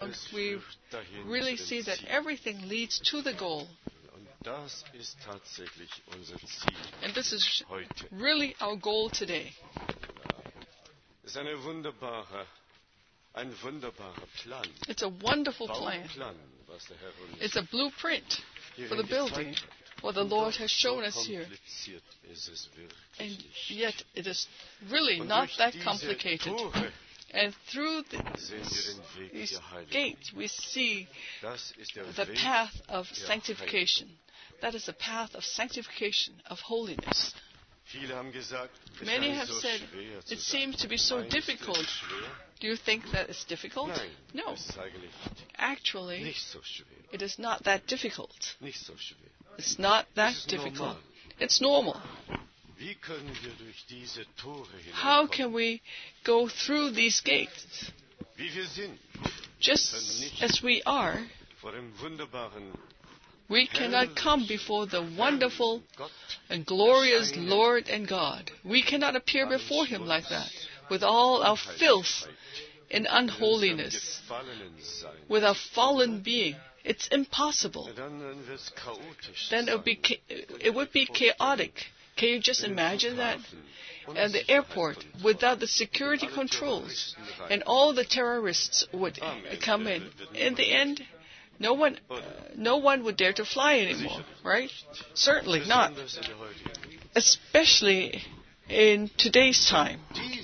we really see that everything leads to the goal. And this is really our goal today. It's a wonderful plan. It's a blueprint for the building, what the Lord has shown us here. And yet it is really not that complicated. And through these gates we see the path of sanctification. That is the path of sanctification, of holiness. Many have said, it seems to be so difficult. Do you think that it's difficult? No. Actually, it is not that difficult. It's not that difficult. It's normal. How can we go through these gates? Just as we are, we cannot come before the wonderful and glorious Lord and God. We cannot appear before Him like that, with all our filth and unholiness, with our fallen being. It's impossible. Then it would be chaotic. Can you just imagine that? At the airport, without the security controls, and all the terrorists would come in. In the end, no one would dare to fly anymore, right? Certainly not. Especially in today's time.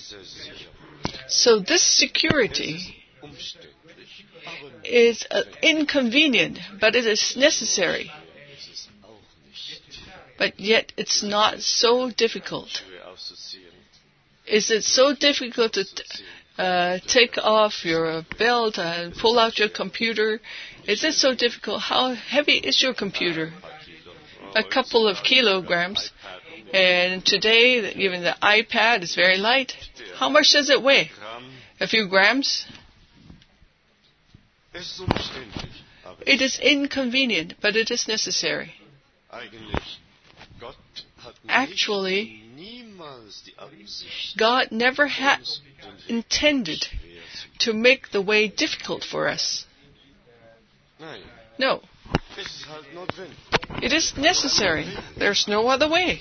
So this security is inconvenient, but it is necessary. But yet it's not so difficult. Is it so difficult to take off your belt and pull out your computer? Is it so difficult? How heavy is your computer? A couple of kilograms. And today, even the iPad is very light. How much does it weigh? A few grams? It is inconvenient, but it is necessary. Actually, God never had intended to make the way difficult for us. No. It is necessary. There's no other way.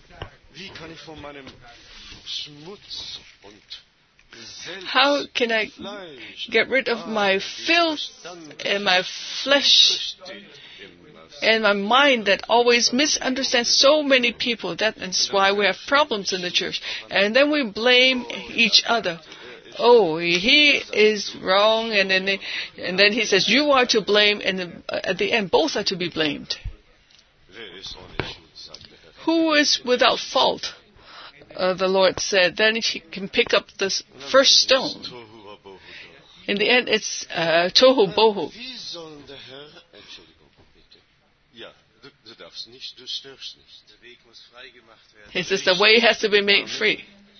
How can I get rid of my filth and my flesh and my mind that always misunderstands so many people? That's why we have problems in the church. And then we blame each other. Oh, he is wrong, and then he says, you are to blame, and at the end, both are to be blamed. Who is without fault? The Lord said, then he can pick up the first stone. In the end, it's tohu bohu. He says the way has to be made free.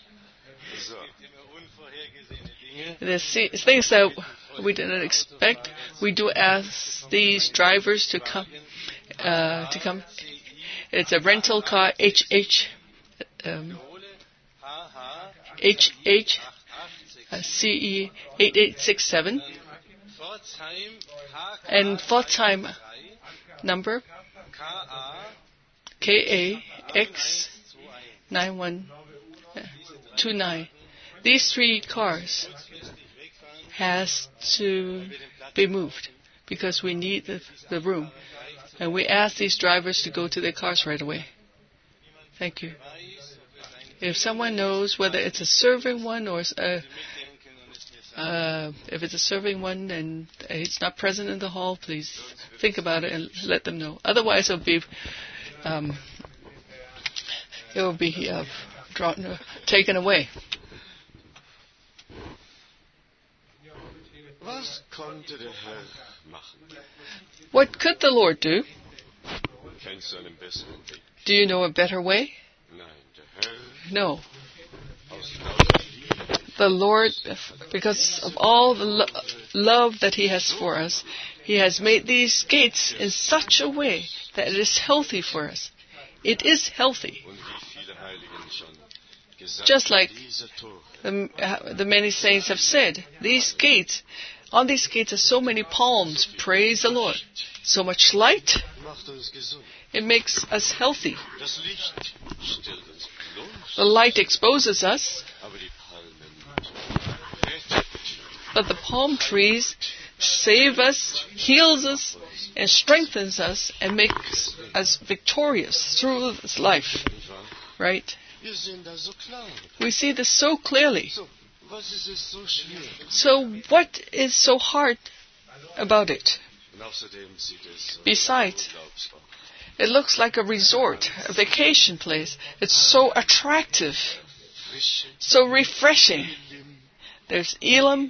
There's things that we didn't expect. We do ask these drivers to come. It's a rental car, HH CE 8867, and Pforzheim number KAX 9129. These three cars has to be moved because we need the room. And we ask these drivers to go to their cars right away. Thank you. If someone knows whether it's a serving one or if it's a serving one and it's not present in the hall, please think about it and let them know. Otherwise, it'll be taken away. What could the Lord do? Do you know a better way? No. The Lord, because of all the love that He has for us, He has made these gates in such a way that it is healthy for us. It is healthy. Just like the many saints have said, these gates On these gates are so many palms. Praise the Lord. So much light. It makes us healthy. The light exposes us. But the palm trees save us, heals us, and strengthens us, and makes us victorious through this life. Right? We see this so clearly. So what is so hard about it? Besides, it looks like a resort, a vacation place. It's so attractive, so refreshing. There's Elim,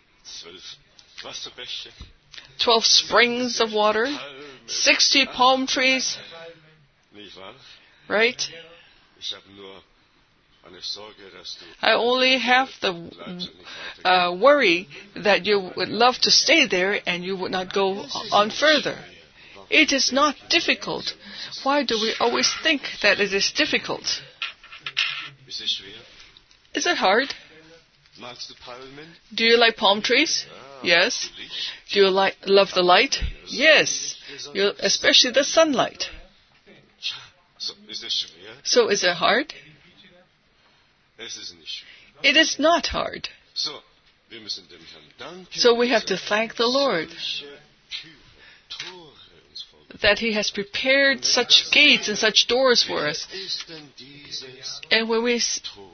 12 springs of water, 60 palm trees, right? I only have the worry that you would love to stay there and you would not go on further. It is not difficult. Why do we always think that it is difficult? Is it hard? Do you like palm trees? Yes. Do you love the light? Yes. Especially the sunlight. So is it hard? It is not hard. So we have to thank the Lord that He has prepared such gates and such doors for us. And when we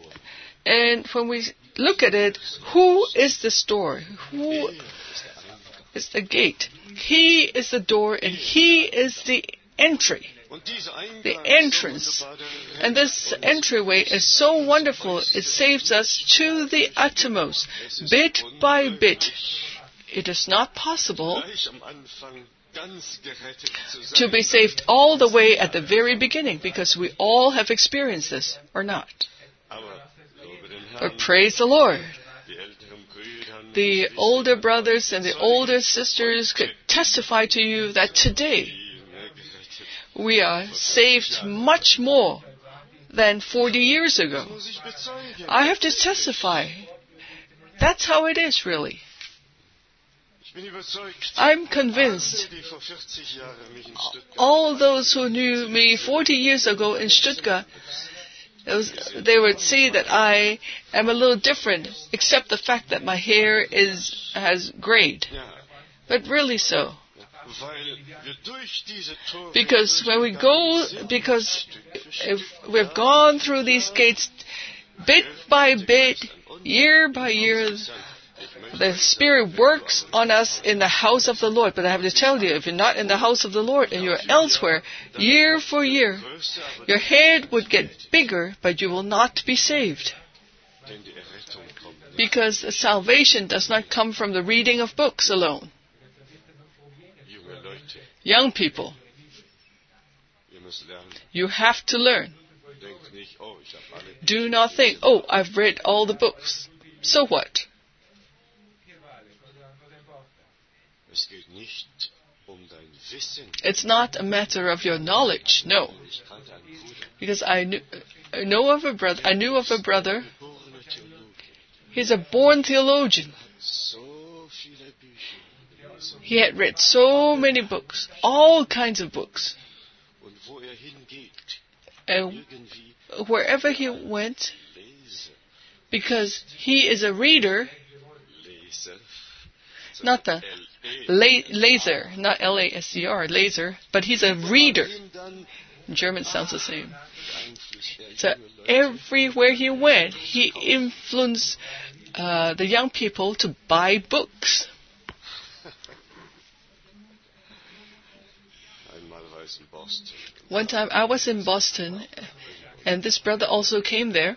look at it, who is this door? Who is the gate? He is the door and He is the entry. The entrance. And this entryway is so wonderful. It saves us to the uttermost, bit by bit. It is not possible to be saved all the way at the very beginning, because we all have experienced this, or not. But praise the Lord. The older brothers and the older sisters could testify to you that today we are saved much more than 40 years ago. I have to testify. That's how it is, really. I'm convinced all those who knew me 40 years ago in Stuttgart, they would see that I am a little different, except the fact that my hair has grayed. But really so. Because if we've gone through these gates bit by bit, year by year, the Spirit works on us in the house of the Lord. But I have to tell you, if you're not in the house of the Lord and you're elsewhere, year for year, your head would get bigger, but you will not be saved. Because the salvation does not come from the reading of books alone. Young people, you have to learn. Do not think, oh, I've read all the books. So what? It's not a matter of your knowledge, no. Because I knew of a brother. He's a born theologian. He had read so many books, all kinds of books. And wherever he went, because he is a reader, not the laser, not L-A-S-E-R, laser, but he's a reader. In German sounds the same. So everywhere he went, he influenced the young people to buy books. One time I was in Boston, and this brother also came there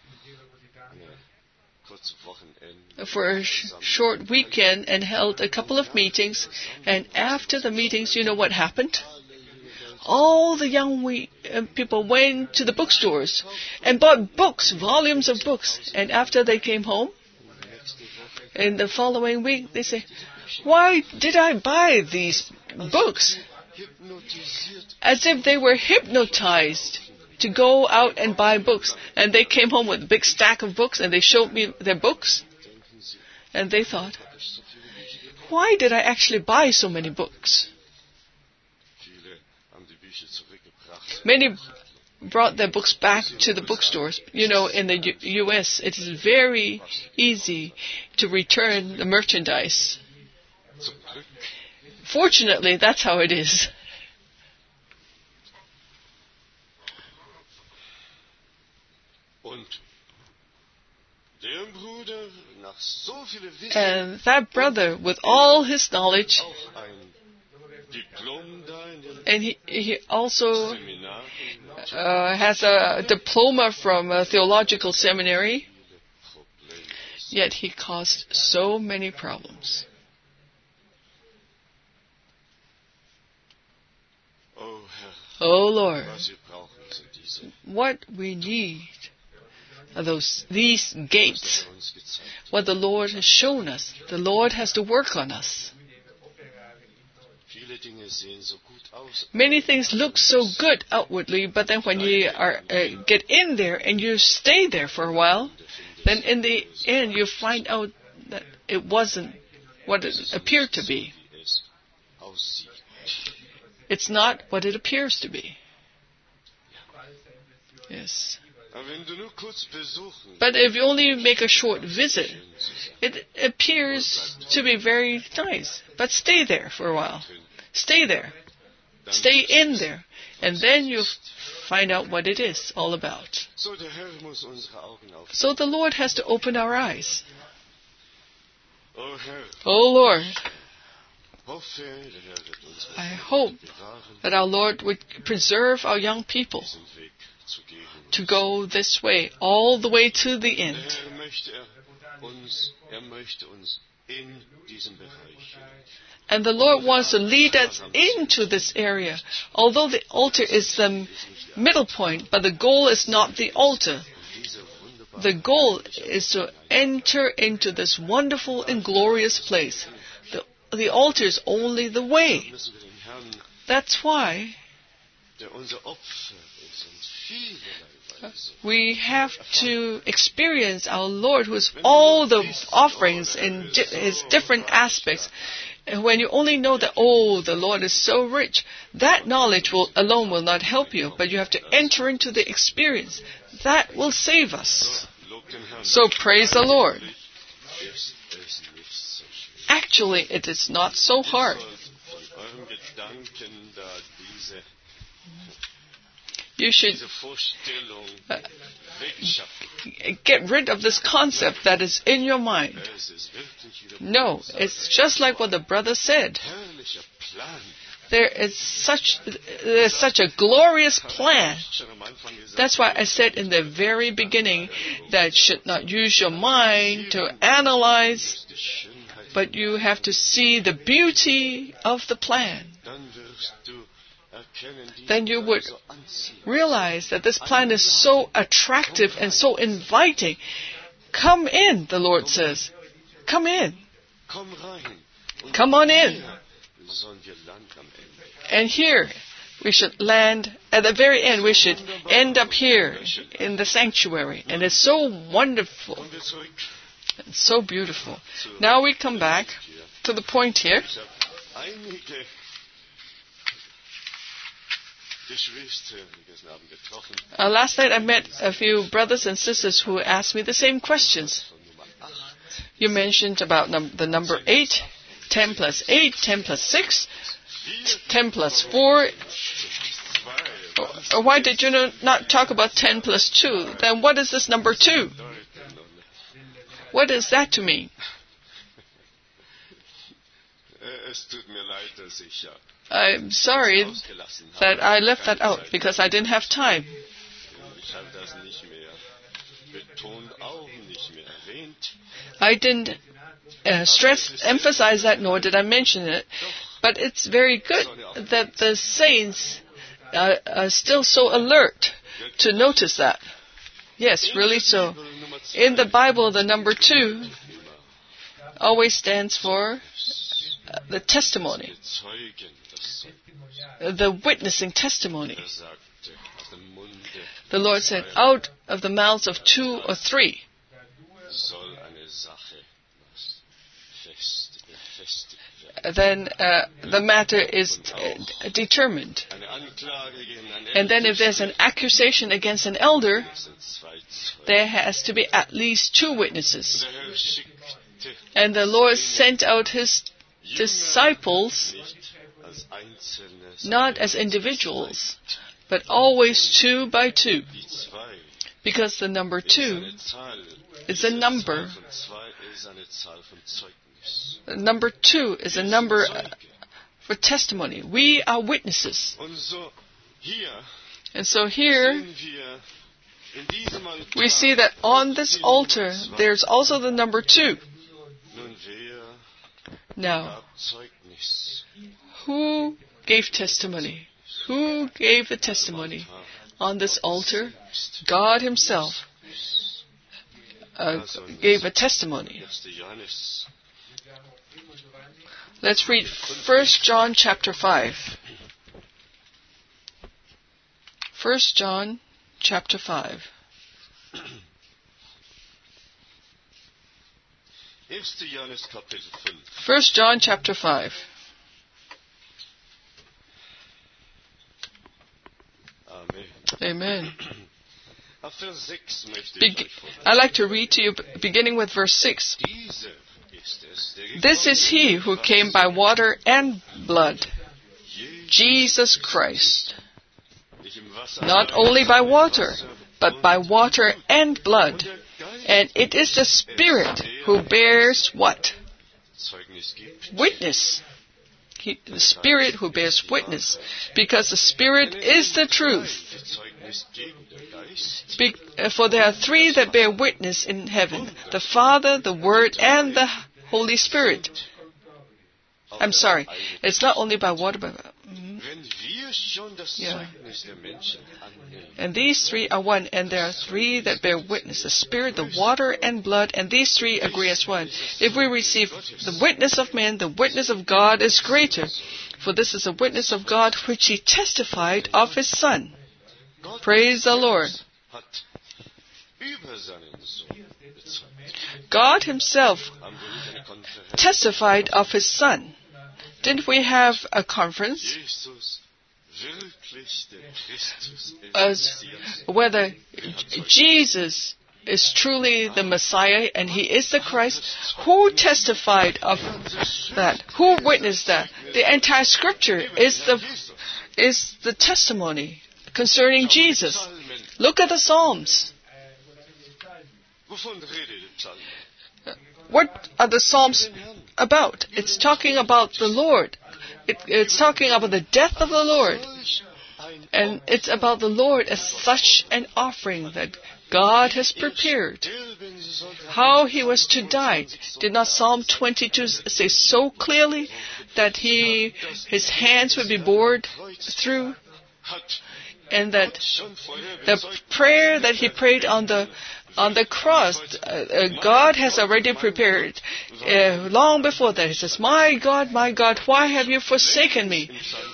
for a short weekend and held a couple of meetings. And after the meetings, you know what happened? All the young people went to the bookstores and bought books, volumes of books. And after they came home, in the following week, they say, why did I buy these books? As if they were hypnotized to go out and buy books. And they came home with a big stack of books and they showed me their books. And they thought, why did I actually buy so many books? Many brought their books back to the bookstores. You know, in the U.S., it is very easy to return the merchandise. Fortunately, that's how it is. And that brother, with all his knowledge, and he also has a diploma from a theological seminary, yet he caused so many problems. Oh Lord, what we need are these gates. What the Lord has shown us. The Lord has to work on us. Many things look so good outwardly, but then when you get in there and you stay there for a while, then in the end you find out that it wasn't what it appeared to be. It's not what it appears to be. Yes. But if you only make a short visit, it appears to be very nice. But stay there for a while. Stay there. Stay in there. And then you find out what it is all about. So the Lord has to open our eyes. Oh Lord, I hope that our Lord would preserve our young people to go this way, all the way to the end. And the Lord wants to lead us into this area. Although the altar is the middle point, but the goal is not the altar. The goal is to enter into this wonderful and glorious place. The altar is only the way. That's why we have to experience our Lord, who is all the offerings in his different aspects. And when you only know that, the Lord is so rich, that knowledge alone will not help you, but you have to enter into the experience. That will save us. So praise the Lord. Actually, it is not so hard. You should get rid of this concept that is in your mind. No, it's just like what the brother said. There's such a glorious plan. That's why I said in the very beginning that you should not use your mind to analyze, but you have to see the beauty of the plan. Then you would realize that this plan is so attractive and so inviting. Come in, the Lord says. Come in. Come on in. And here, we should land, at the very end, we should end up here in the sanctuary. And it's so wonderful. It's so beautiful. Now we come back to the point here. Last night I met a few brothers and sisters who asked me the same questions. You mentioned about the number 8, 10 plus 8, 10 plus 6, 10 plus 4. Why did you not talk about 10 plus 2? Then what is this number 2? What is that to mean? I'm sorry that I left that out because I didn't have time. I didn't emphasize that, nor did I mention it. But it's very good that the saints are still so alert to notice that. Yes, really so. In the Bible, the number 2 always stands for the testimony, the witnessing testimony. The Lord said, out of the mouths of 2 or 3 then the matter is determined. And then if there's an accusation against an elder, there has to be at least 2 witnesses. And the Lord sent out His disciples not as individuals, but always 2 by 2. Because the number 2 is a number. Number 2 is a number for testimony. We are witnesses. And so here, we see that on this altar, there's also the number 2. Now, who gave testimony? Who gave the testimony on this altar? God Himself gave a testimony. Let's read 1 John chapter 5. 1 John chapter 5. 1 John chapter 5. Amen. I'd like to read to you beginning with verse 6. This is He who came by water and blood, Jesus Christ. Not only by water, but by water and blood. And it is the Spirit who bears what? Witness. The Spirit who bears witness. Because the Spirit is the truth. For there are 3 that bear witness in heaven: the Father, the Word, and the Holy Spirit. I'm sorry. It's not only by water, but... Yeah. And these 3 are one, and there are 3 that bear witness: the Spirit, the water, and blood, and these 3 agree as one. If we receive the witness of men, the witness of God is greater. For this is the witness of God which He testified of His Son. Praise the Lord. God Himself testified of His Son. Didn't we have a conference as whether Jesus is truly the Messiah and He is the Christ? Who testified of that? Who witnessed that? The entire Scripture is the testimony concerning Jesus. Look at the Psalms. What are the Psalms about? It's talking about the Lord. It's talking about the death of the Lord. And it's about the Lord as such an offering that God has prepared. How He was to die. Did not Psalm 22 say so clearly that His hands would be bored through? And that the prayer that He prayed on the cross, God has already prepared. Long before that, He says, my God, why have you forsaken me?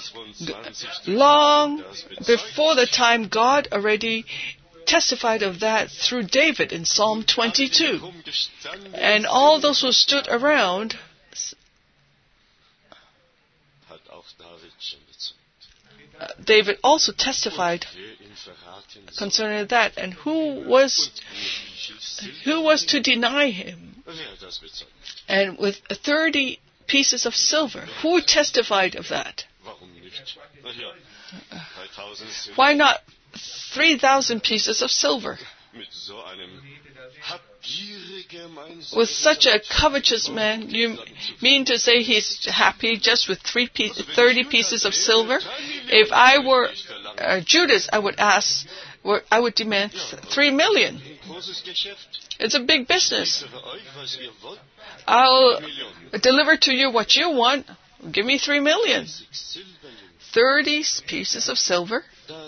Long before the time, God already testified of that through David in Psalm 22. And all those who stood around David also testified concerning that. And who was to deny Him? And with 30 pieces of silver, who testified of that? Why not 3,000 pieces of silver? With such a covetous man, you mean to say he's happy just with 30 pieces of silver? If I were Judas, I would demand 3 million. It's a big business. I'll deliver to you what you want. Give me 3 million. 30 pieces of silver?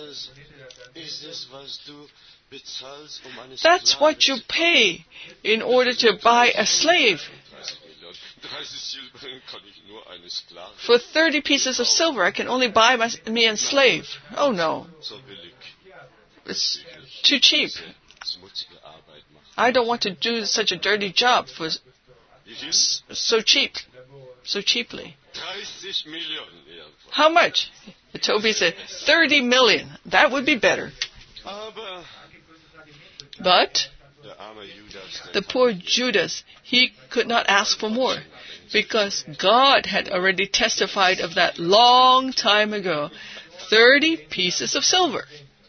That's what you pay in order to buy a slave. For 30 pieces of silver, I can only buy me a slave. Oh no. It's too cheap. I don't want to do such a dirty job for so cheap. so cheaply. How much? Toby said, 30 million. That would be better. But the poor Judas, he could not ask for more, because God had already testified of that long time ago. 30 pieces of silver.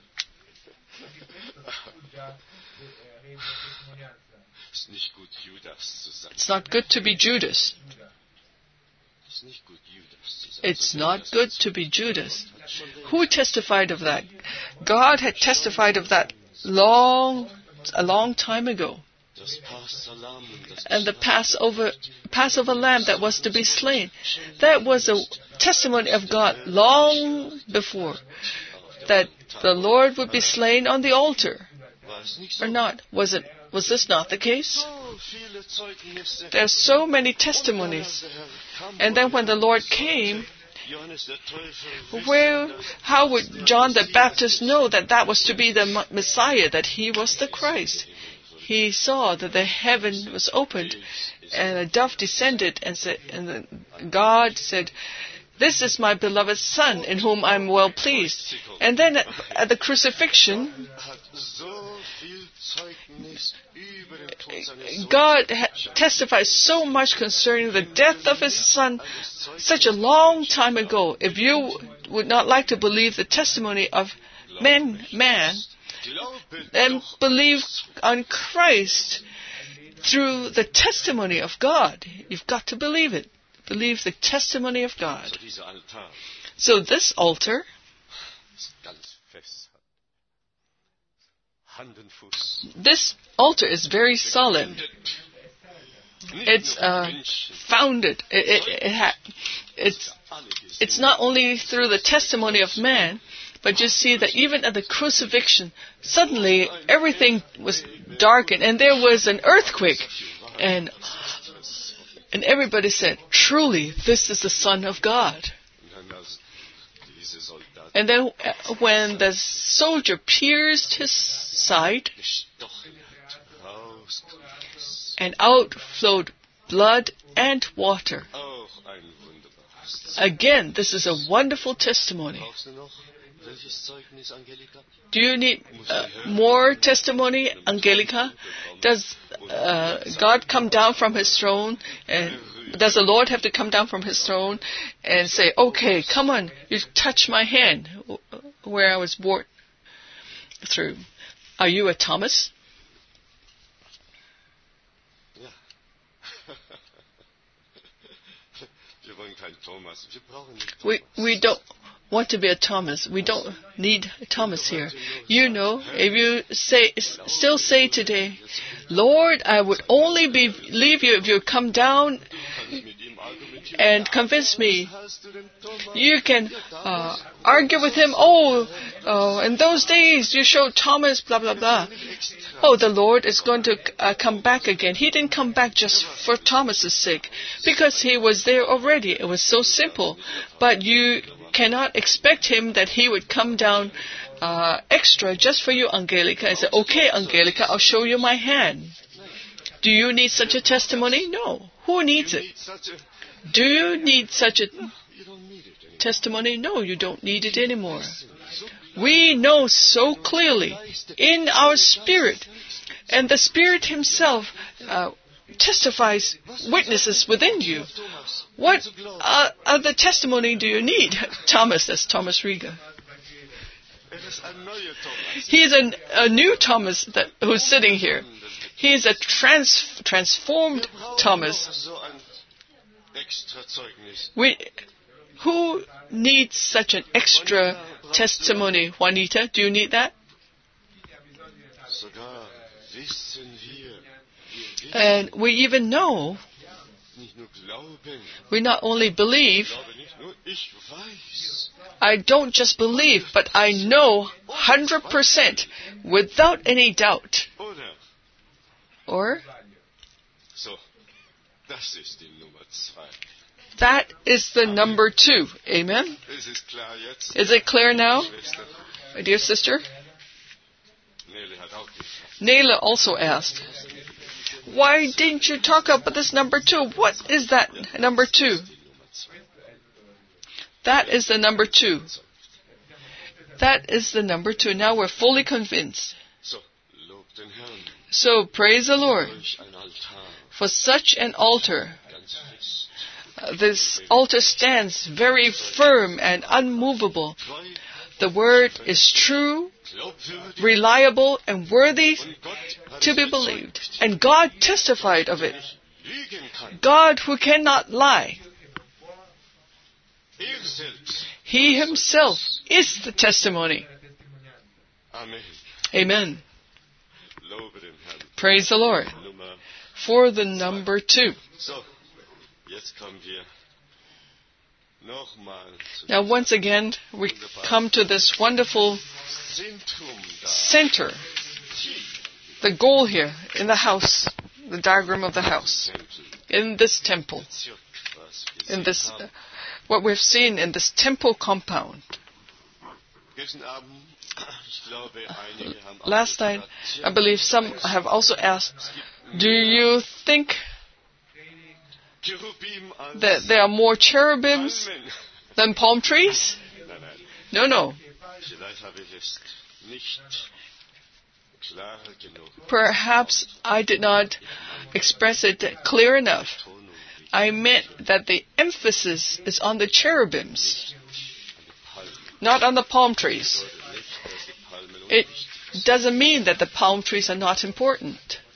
It's not good to be Judas. It's not good to be Judas. Who testified of that? God had testified of that a long time ago. And the Passover lamb that was to be slain, that was a testimony of God long before, that the Lord would be slain on the altar. Or not? Was this not the case? There are so many testimonies. And then when the Lord came, how would John the Baptist know that was to be the Messiah, that he was the Christ? He saw that the heaven was opened, and a dove descended, and God said, "This is my beloved Son, in whom I am well pleased." And then at the crucifixion, God testified so much concerning the death of His Son such a long time ago. If you would not like to believe the testimony of man, then believe on Christ through the testimony of God. You've got to believe it. Believe the testimony of God. So this altar, is very solid. It's founded. It's not only through the testimony of man, but you see that even at the crucifixion, suddenly everything was darkened, and there was an earthquake, and everybody said, "Truly, this is the Son of God." And then when the soldier pierced his side, and out flowed blood and water. Again, this is a wonderful testimony. Do you need more testimony, Angelica? Does God come down from His throne, and does the Lord have to come down from His throne and say, "Okay, come on, you touch my hand where I was bored through"? Are you a Thomas? We don't want to be a Thomas. We don't need a Thomas here. You know, if you still say today, "Lord, I would only believe you if you come down and convince me." You can argue with him. In those days you showed Thomas, blah, blah, blah. The Lord is going to come back again. He didn't come back just for Thomas's sake, because he was there already. It was so simple. But you cannot expect him that he would come down extra just for you, Angelica, and say, "Okay, Angelica, I'll show you my hand." Do you need such a testimony? No. Who needs it? Do you need such a testimony? No, you don't need it anymore. We know so clearly in our spirit, and the Spirit Himself testifies, witnesses within you. What other testimony do you need? Thomas, that's Thomas Rieger. He's a new Thomas who's sitting here. He's a transformed Thomas. Who needs such an extra testimony, Juanita? Do you need that? And we even know, we not only believe, I don't just believe, but I know 100% without any doubt. Or? That is the number 2. Amen? Is it clear now? My dear sister? Nela also asked, why didn't you talk about this number 2? What is that number 2? That is the number 2. That is the number 2. Now we're fully convinced. So praise the Lord for such an altar. This altar stands very firm and unmovable. The word is true, reliable, and worthy to be believed. And God testified of it. God who cannot lie. He himself is the testimony. Amen. Praise the Lord. For the number 2. Now once again, we come to this wonderful center. The goal here in the house, the diagram of the house, in this temple, in this, what we've seen in this temple compound. Last night, I believe some have also asked, do you think that there are more cherubims than palm trees? No. Perhaps I did not express it clear enough. I meant that the emphasis is on the cherubims, not on the palm trees. It doesn't mean that the palm trees are not important.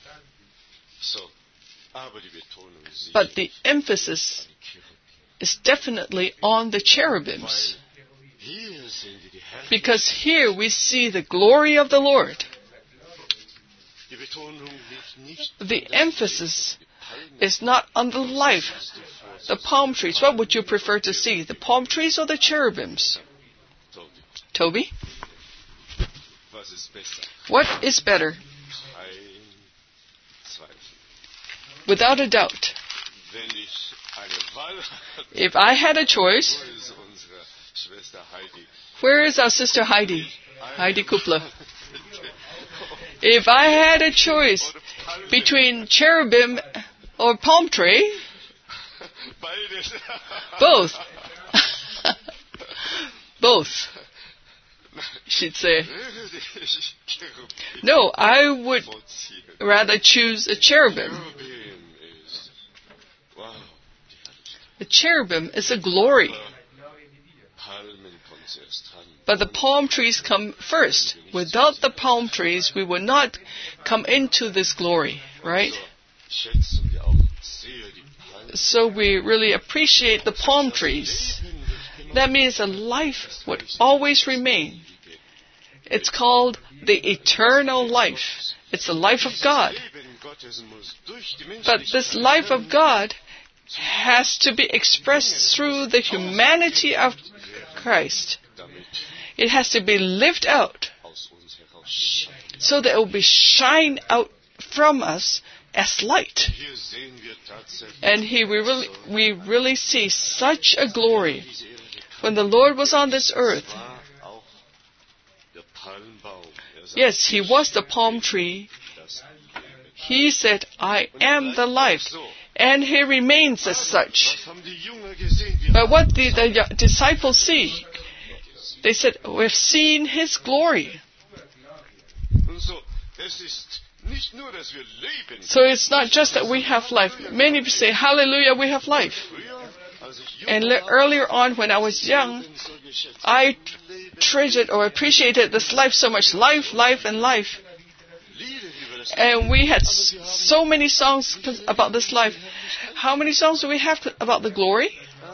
But the emphasis is definitely on the cherubims. Because here we see the glory of the Lord. The emphasis is not on the life, the palm trees. What would you prefer to see, the palm trees or the cherubims? Toby? What is better? Without a doubt. If I had a choice, where is our sister Heidi? Heidi Kupler. If I had a choice between cherubim or palm tree, both. Both, she'd say. No, I would rather choose a cherubim. The cherubim is a glory. But the palm trees come first. Without the palm trees, we would not come into this glory, right? So we really appreciate the palm trees. That means a life would always remain. It's called the eternal life. It's the life of God. But this life of God has to be expressed through the humanity of Christ. It has to be lived out so that it will be shine out from us as light. And we really see such a glory. When the Lord was on this earth, yes, He was the palm tree. He said, I am the life. And He remains as such. But what did the disciples see? They said, we've seen His glory. So it's not just that we have life. Many people say, hallelujah, we have life. And earlier on, when I was young, I treasured or appreciated this life so much. Life, life, and life. And we had so many songs about this life. How many songs do we have about the glory?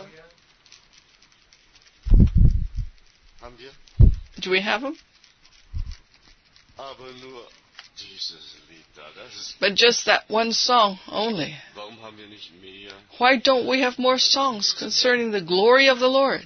Do we have them? But just that one song only. Why don't we have more songs concerning the glory of the Lord?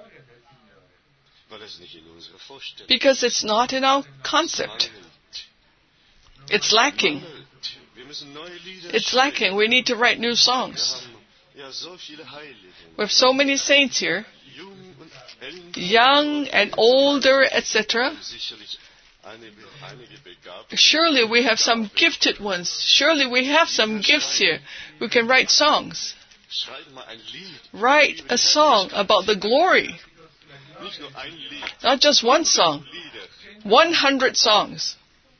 Because it's not in our concept. It's lacking. It's lacking. We need to write new songs. We have so many saints here, young and older, etc. Surely we have some gifted ones. Surely we have some gifts here who can write songs. Write a song about the glory. Not just one song. 100 songs.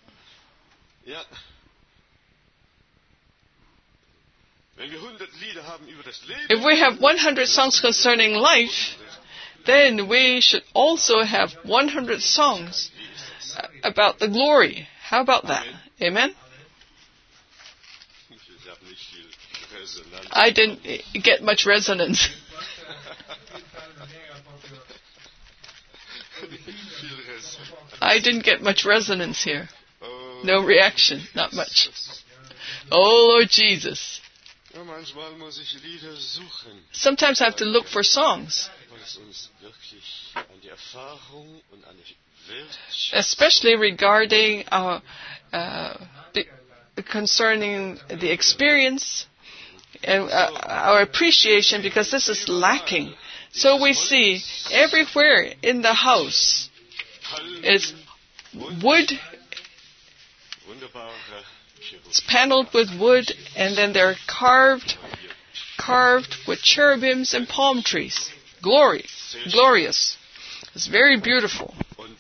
If we have 100 songs concerning life, then we should also have 100 songs about the glory. How about that? Amen? I didn't get much resonance. I didn't get much resonance here. No reaction, not much. Oh, Lord Jesus. Sometimes I have to look for songs, especially regarding our concerning the experience and our appreciation, because this is lacking. So we see everywhere in the house is wood. It's paneled with wood, and then they're carved with cherubims and palm trees. Glorious. It's very beautiful.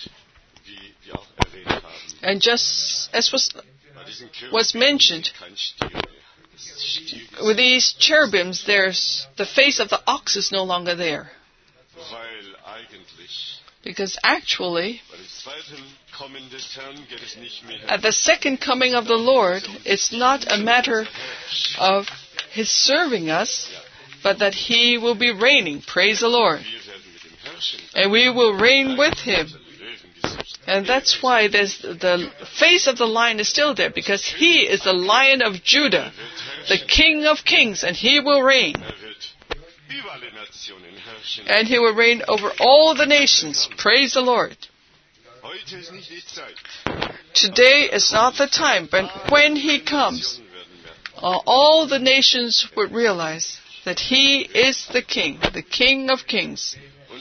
And just as was mentioned, with these cherubims, there's the face of the ox is no longer there. Because actually, at the second coming of the Lord, it's not a matter of His serving us, but that He will be reigning. Praise the Lord. And we will reign with Him. And that's why the face of the lion is still there, because He is the Lion of Judah, the King of kings, and He will reign. And He will reign over all the nations. Praise the Lord. Today is not the time, but when He comes, all the nations would realize that He is the King of kings.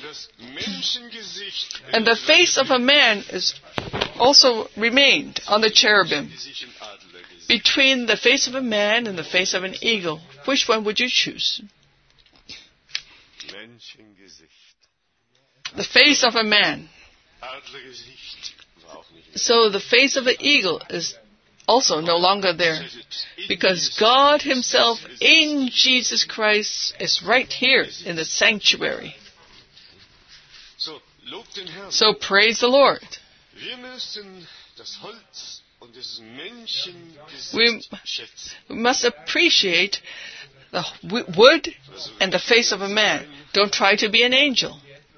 And the face of a man is also remained on the cherubim. Between the face of a man and the face of an eagle, which one would you choose? The face of a man. So the face of an eagle is also no longer there, because God Himself in Jesus Christ is right here in the sanctuary. So praise the Lord. We must appreciate the wood and the face of a man. Don't try to be an angel.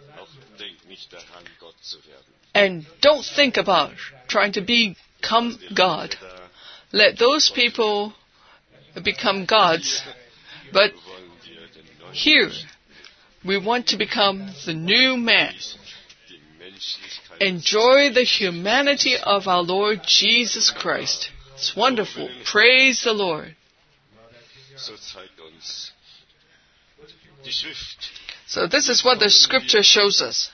And don't think about trying to become God. Let those people become gods. But here, we want to become the new man. Enjoy the humanity of our Lord Jesus Christ. It's wonderful. Praise the Lord. So this is what the scripture shows us.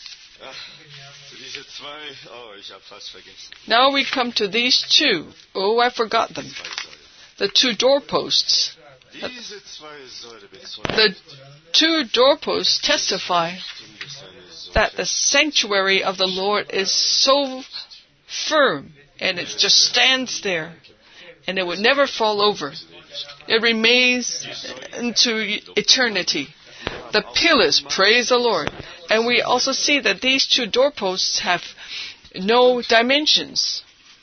Now we come to these two. Oh, I forgot them. The two doorposts. The two doorposts testify that the sanctuary of the Lord is so firm, and it just stands there, and it would never fall over. It remains into eternity. The pillars, praise the Lord. And we also see that these two doorposts have no dimensions.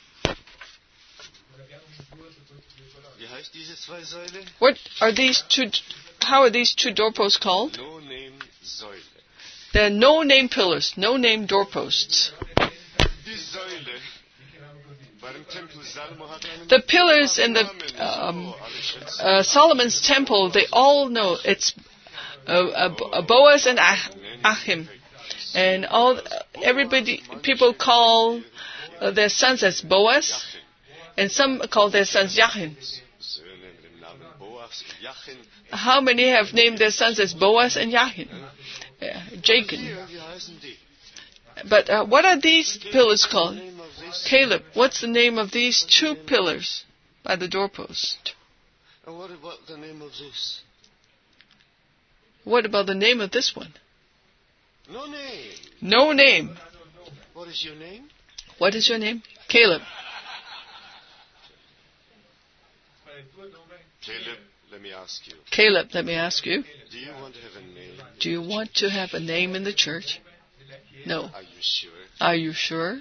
What are these two? How are these two doorposts called? There are no-name pillars, no-name doorposts. The pillars in the Solomon's temple, they all know it's Boaz and Achim, and people call their sons as Boaz, and some call their sons Jachin. How many have named their sons as Boaz and Jachin? Jachin. But what are these pillars called? Caleb, what's the name of these two pillars by the doorpost? And what about the name of this? What about the name of this one? No name. No name. What is your name? What is your name? Caleb. Caleb, let me ask you. Caleb, let me ask you. Do you want to have a name? Do you want to have a name in the church? No. Are you sure? Are you sure?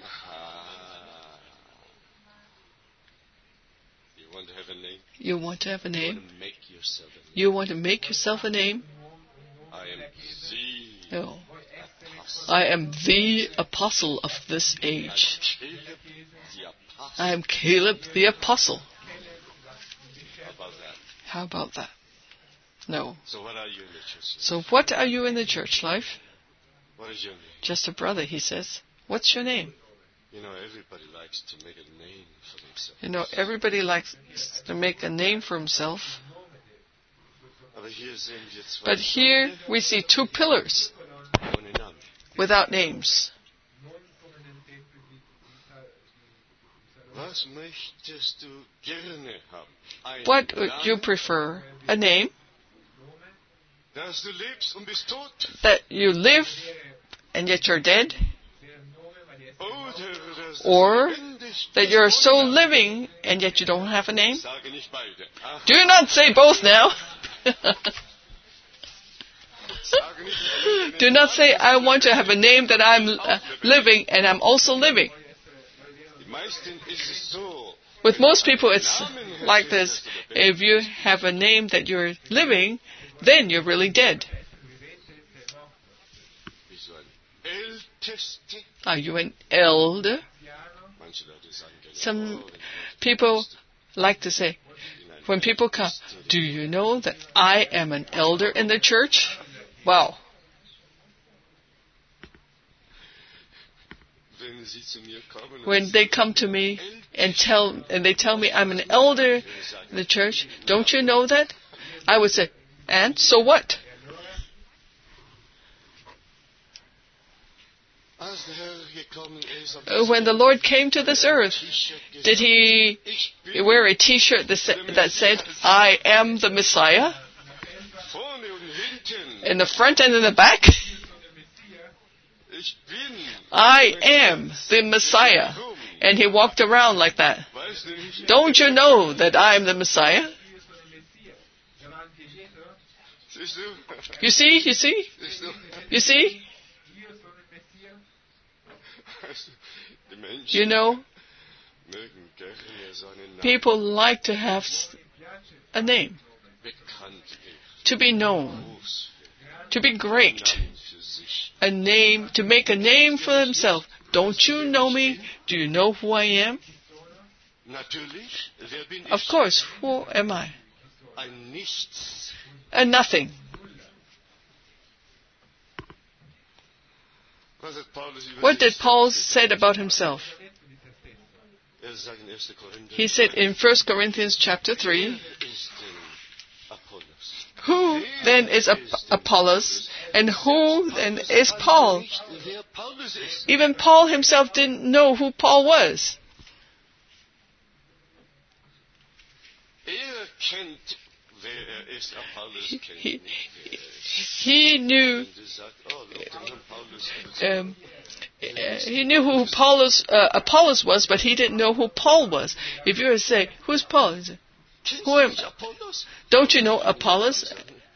You want to have a name? You want to have a name? You want to make yourself a name? You want to make yourself a name? I am the No. I am the apostle of this age. I am Caleb the apostle. How about that? How about that? No. So what are you in the church? So what are you in the church life? What is your name? Just a brother, he says. What's your name? You know, everybody likes to make a name for themselves. You know, everybody likes to make a name for himself. But here we see two pillars without names. What would you prefer? A name? That you live and yet you're dead? Or that you're so living and yet you don't have a name? Do not say both now. Do not say, I want to have a name that I'm living and I'm also living. With most people it's like this. If you have a name that you're living, then you're really dead. Are you an elder? Some people like to say, when people come, do you know that I am an elder in the church? Wow. When they come to me and they tell me I'm an elder in the church, don't you know that? I would say, and so what? When the Lord came to this earth, did he wear a t-shirt that said, I am the Messiah? In the front and in the back? I am the Messiah. And he walked around like that. Don't you know that I am the Messiah? You see? You see? You see? You know, people like to have a name, to be known, to be great, a name, to make a name for themselves. Don't you know me? Do you know who I am? Of course, who am I? A nothing. What did Paul said about himself? He said in 1 Corinthians chapter 3, who then is Apollos and who then is Paul? Even Paul himself didn't know who Paul was. He knew who Apollos was, but he didn't know who Paul was. If you were to say, who's Paul? He'd say, don't you know Apollos?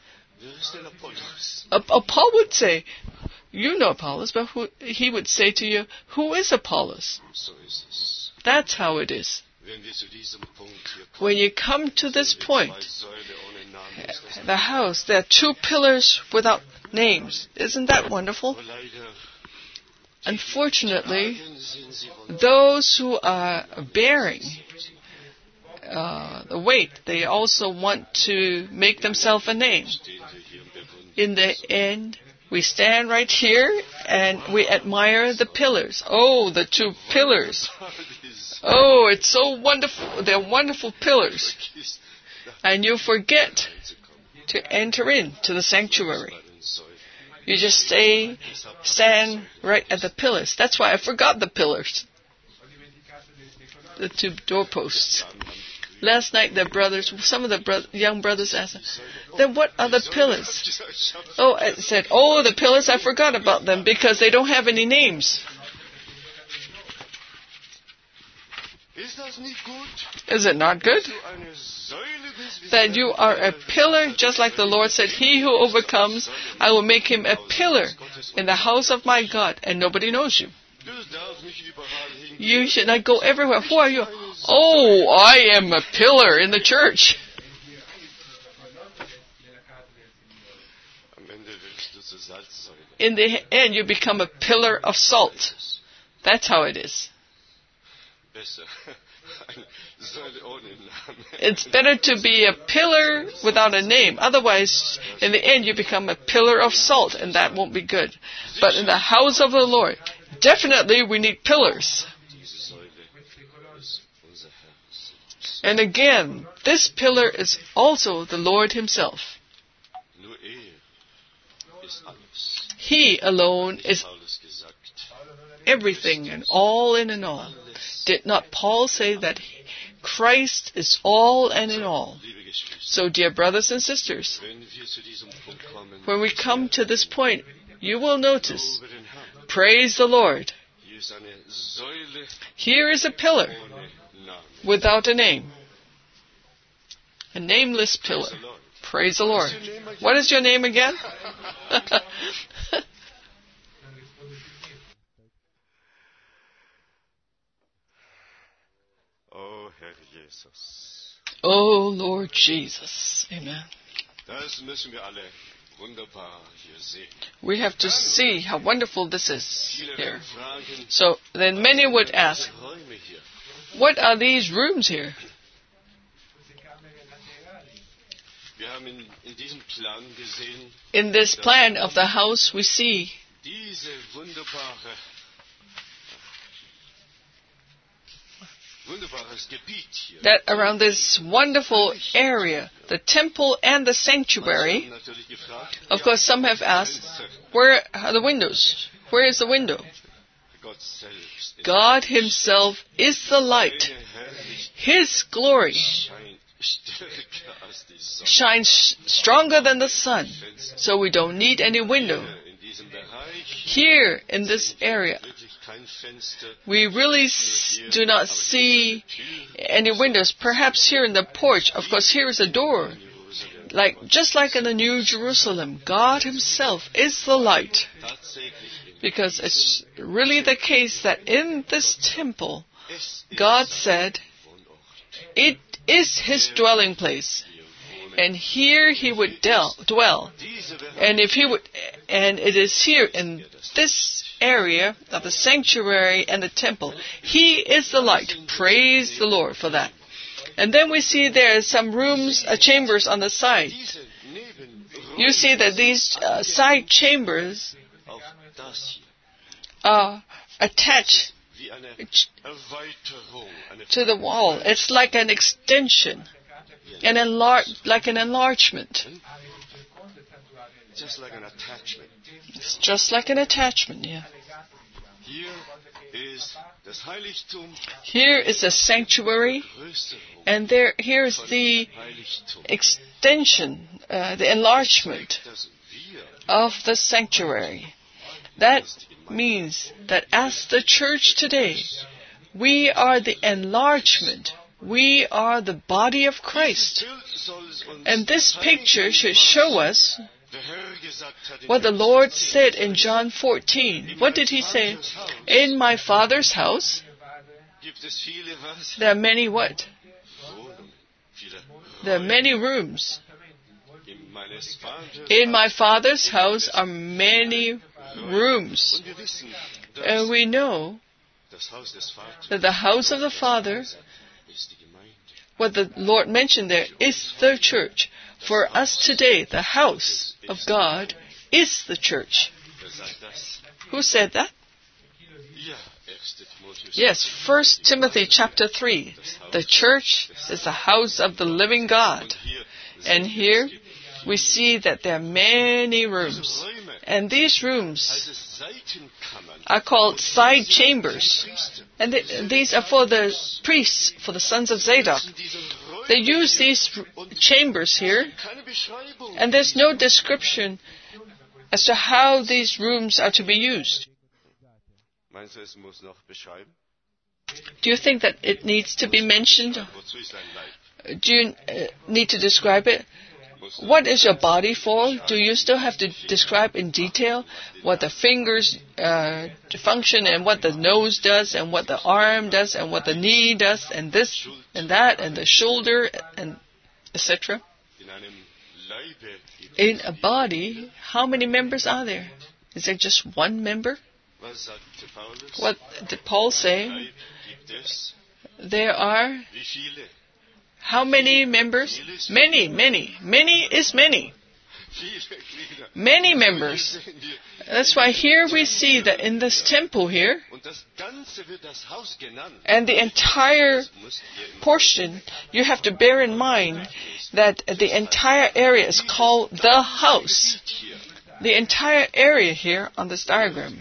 Paul would say, you know Apollos, but he would say to you, who is Apollos? That's how it is. When you come to this point, the house, there are two pillars without names. Isn't that wonderful? Unfortunately, those who are bearing the weight, they also want to make themselves a name. In the end, we stand right here and we admire the pillars. Oh, the two pillars. Oh, it's so wonderful. They're wonderful pillars. And you forget to enter into the sanctuary. You just stand right at the pillars. That's why I forgot the pillars. The 2 doorposts. Last night, some of the young brothers asked, then what are the pillars? I said, the pillars, I forgot about them because they don't have any names. Is it not good? That you are a pillar, just like the Lord said, he who overcomes, I will make him a pillar in the house of my God, and nobody knows you. You should not go everywhere. Who are you? I am a pillar in the church. In the end, you become a pillar of salt. That's how it is. It's better to be a pillar without a name. Otherwise, in the end, you become a pillar of salt, and that won't be good. But in the house of the Lord, definitely we need pillars. And again, this pillar is also the Lord himself. He alone is everything and all in all. Did not Paul say that Christ is all and in all? So, dear brothers and sisters, when we come to this point, you will notice, praise the Lord. Here is a pillar without a name. A nameless pillar. Praise the Lord. What is your name again? Oh, Lord Jesus. Amen. We have to see how wonderful this is here. So then many would ask, what are these rooms here? In this plan of the house, we see that around this wonderful area, the temple and the sanctuary, of course some have asked, where are the windows? Where is the window? God himself is the light. His glory shines stronger than the sun, so we don't need any window. Here in this area, we really do not see any windows. Perhaps here in the porch, of course, here is a door. Just like in the New Jerusalem, God himself is the light. Because it's really the case that in this temple, God said, it is his dwelling place. And here he would dwell. And it is here in this area of the sanctuary and the temple. He is the light. Praise the Lord for that. And then we see there are some rooms, chambers on the side. You see that these side chambers are attached to the wall. It's like an extension, like an enlargement. Just like an attachment. It's just like an attachment, yeah. Here is the sanctuary, and here is the extension, the enlargement of the sanctuary. That means that as the church today, we are the enlargement. We are the body of Christ. And this picture should show us what the Lord said in John 14. What did he say? In my Father's house, there are many what? There are many rooms. In my Father's house are many rooms. And we know that the house of the Father, what the Lord mentioned there, is the church. For us today, the house of God is the church. Who said that? Yes, 1 Timothy chapter 3. The church is the house of the living God. And here we see that there are many rooms. And these rooms are called side chambers. And these are for the priests, for the sons of Zadok. They use these chambers here, and there's no description as to how these rooms are to be used. Do you think that it needs to be mentioned? Do you need to describe it? What is your body for? Do you still have to describe in detail what the fingers function and what the nose does and what the arm does and what the knee does and this and that and the shoulder and etc.? In a body, how many members are there? Is there just one member? What did Paul say? There are how many members? Many, many. Many is many. Many members. That's why here we see that in this temple here, and the entire portion, you have to bear in mind that the entire area is called the house. The entire area here on this diagram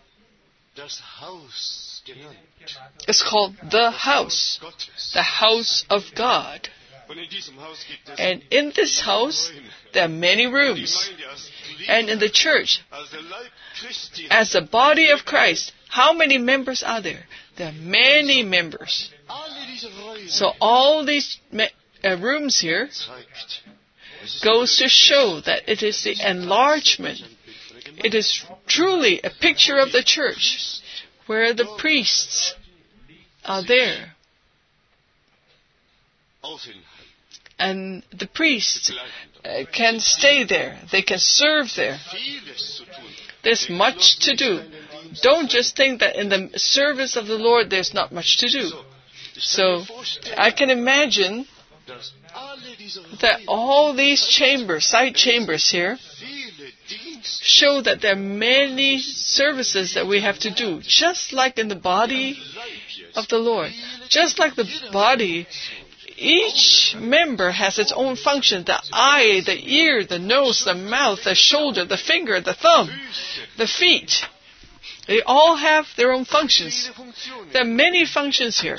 is called the house of God. And in this house, there are many rooms. And in the church, as the body of Christ, how many members are there? There are many members. So all these rooms here goes to show that it is the enlargement. It is truly a picture of the church where the priests are there. And the priests can stay there. They can serve there. There's much to do. Don't just think that in the service of the Lord there's not much to do. So I can imagine that all these chambers, side chambers here, show that there are many services that we have to do, just like in the body of the Lord. Just like the body, each member has its own function. The eye, the ear, the nose, the mouth, the shoulder, the finger, the thumb, the feet. They all have their own functions. There are many functions here.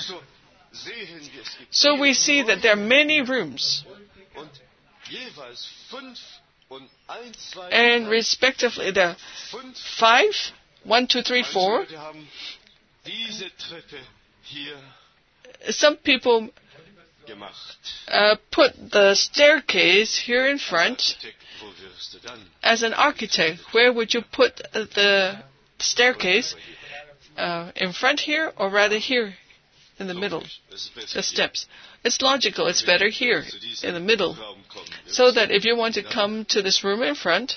So we see that there are many rooms. And respectively, there are 5, 1, 2, 3, 4. Some people put the staircase here in front. As an architect, where would you put the staircase? In front here, or rather here in the middle? The steps. It's logical. It's better here in the middle, so that if you want to come to this room in front,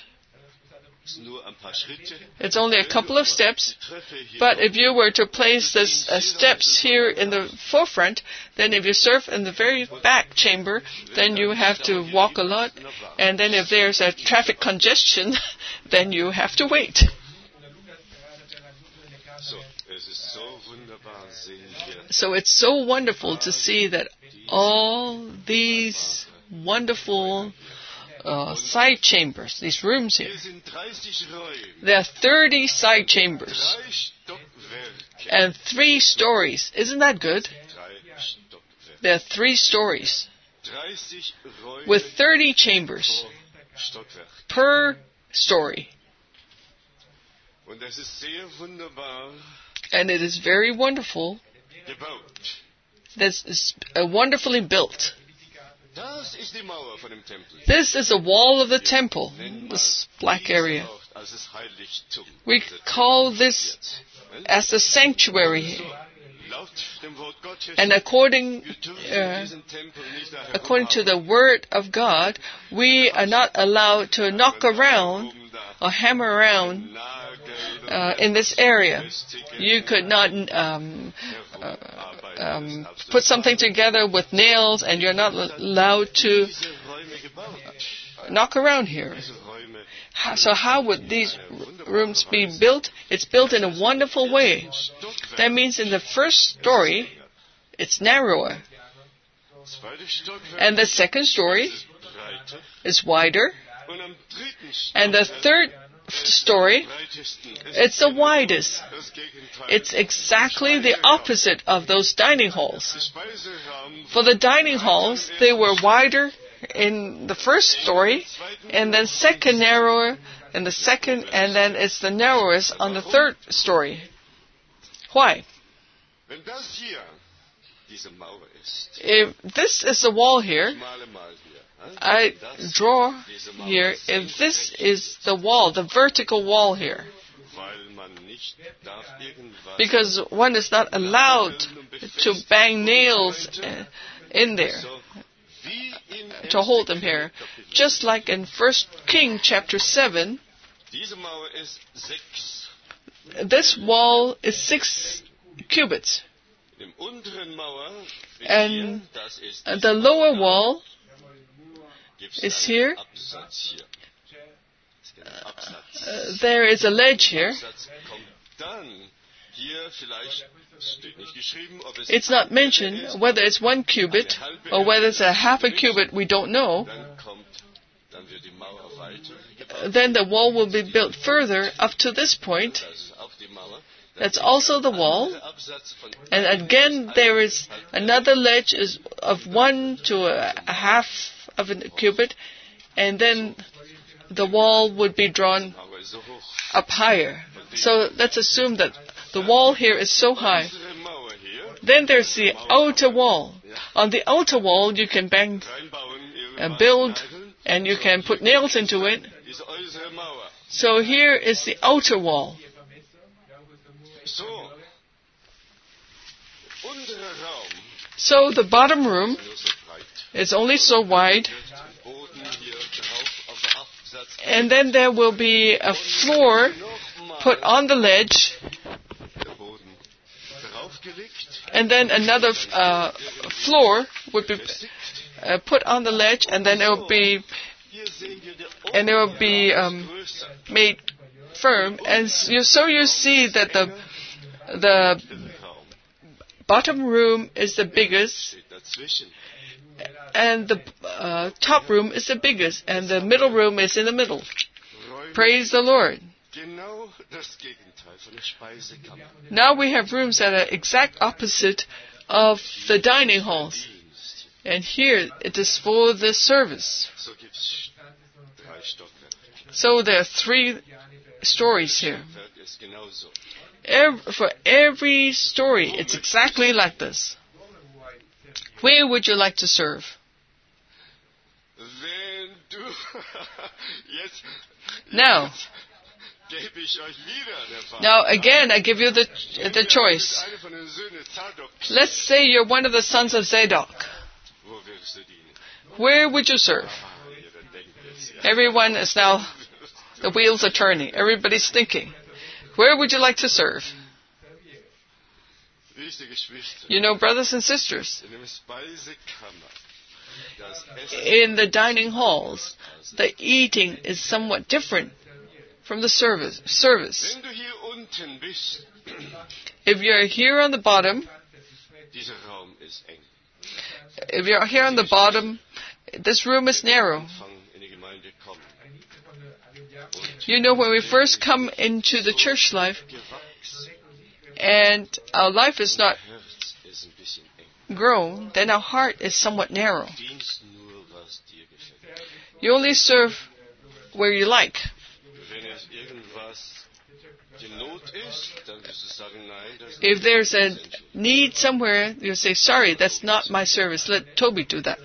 it's only a couple of steps. But if you were to place the steps here in the forefront, then if you serve in the very back chamber, then you have to walk a lot. And then if there's a traffic congestion, then you have to wait. So it's so wonderful to see that all these wonderful side chambers, these rooms here. There are 30 side chambers and 3 stories. Isn't that good? There are 3 stories with 30 chambers per story. And it is very wonderful. This is wonderfully built. This is the wall of the temple, this black area. We call this as the sanctuary. And according to the Word of God, we are not allowed to knock around or hammer around in this area. You could not put something together with nails, and you're not allowed to knock around here. So how would these rooms be built? It's built in a wonderful way. That means in the first story, it's narrower. And the second story is wider. And the third story, it's the widest. It's exactly the opposite of those dining halls. For the dining halls, they were wider in the first story, and then second narrower in the second, and then it's the narrowest on the third story. Why? If this is the wall here, I draw here, if this is the wall, the vertical wall here, because one is not allowed to bang nails in there, to hold them here. Just like in 1 Kings chapter 7, this wall is 6 cubits. And the lower wall is here. There is a ledge here. It's not mentioned whether it's 1 cubit or whether it's a half a cubit, we don't know. Then the wall will be built further up to this point. That's also the wall. And again, there is another ledge of 1 to a half of a cubit. And then the wall would be drawn up higher. So let's assume that the wall here is so high. Then there's the outer wall. On the outer wall, you can bang and build, and you can put nails into it. So here is the outer wall. So the bottom room is only so wide. And then there will be a floor put on the ledge. And then another floor would be put on the ledge, and then it will be made firm. And so you see that the bottom room is the biggest, and the top room is the biggest, and the middle room is in the middle. Praise the Lord. Now we have rooms that are exact opposite of the dining halls. And here it is for the service. So there are 3 stories here. For every story, it's exactly like this. Where would you like to serve? Now again, I give you the choice. Let's say you're one of the sons of Zadok. Where would you serve? Everyone is now, the wheels are turning. Everybody's thinking. Where would you like to serve? You know, brothers and sisters, in the dining halls, the eating is somewhat different from the service. If you're here on the bottom, this room is narrow. You know, when we first come into the church life, and our life is not grown, then our heart is somewhat narrow. You only serve where you like. If there's a need somewhere, you say, sorry, that's not my service. Let Toby do that.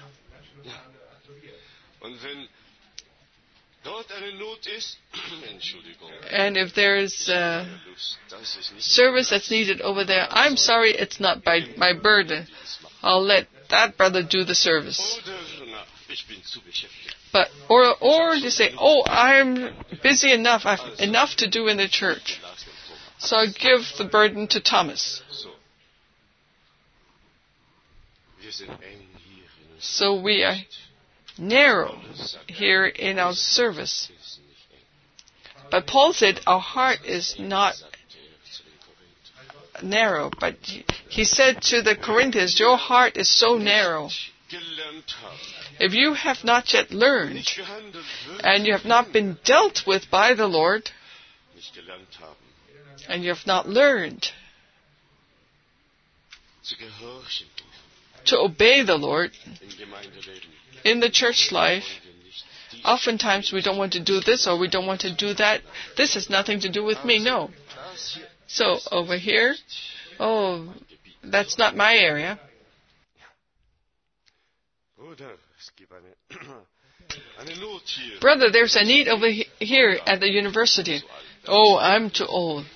And if there's a service that's needed over there, I'm sorry, it's not my burden. I'll let that brother do the service. But or you say, oh, I'm busy enough. I have enough to do in the church, so I give the burden to Thomas. So we are narrow here in our service. But Paul said our heart is not narrow. But he said to the Corinthians, your heart is so narrow. If you have not yet learned, and you have not been dealt with by the Lord, and you have not learned to obey the Lord in the church life, oftentimes we don't want to do this or we don't want to do that. This has nothing to do with me. No. So over here, that's not my area. Brother, there's a need over here at the university. Oh, I'm too old.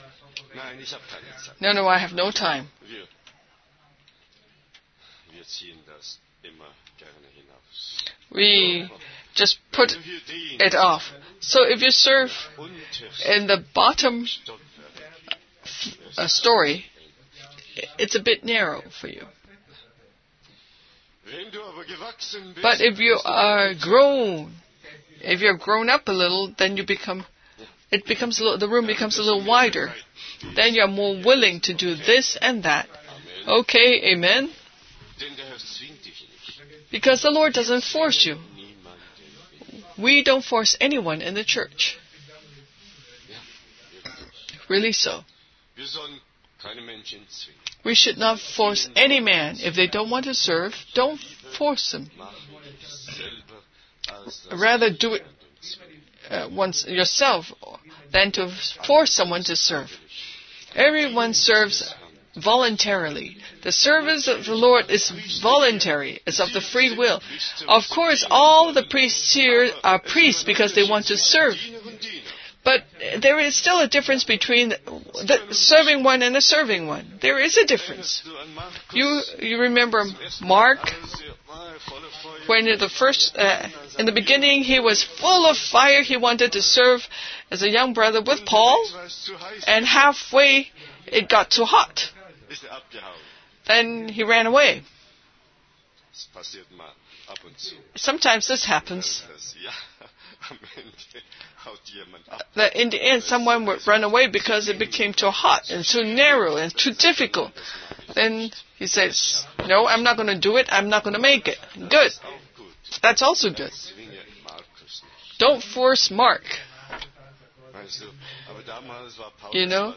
No, I have no time. We just put it off. So if you serve in the bottom story, it's a bit narrow for you. But if you are grown, if you're grown up a little, then the room becomes a little wider. Then you're more willing to do this and that. Okay, amen? Because the Lord doesn't force you. We don't force anyone in the church. Really so. We should not force any man. If they don't want to serve, don't force them. Rather do it once yourself than to force someone to serve. Everyone serves voluntarily. The service of the Lord is voluntary. It's of the free will. Of course, all the priests here are priests because they want to serve. But there is still a difference between the serving one and the serving one. There is a difference. You remember Mark? When in the beginning he was full of fire, he wanted to serve as a young brother with Paul, and halfway it got too hot. Then he ran away. Sometimes this happens. That in the end someone would run away because it became too hot and too narrow and too difficult. Then he says, no, I'm not going to do it. I'm not going to make it. Good. That's also good. Don't force Mark. You know?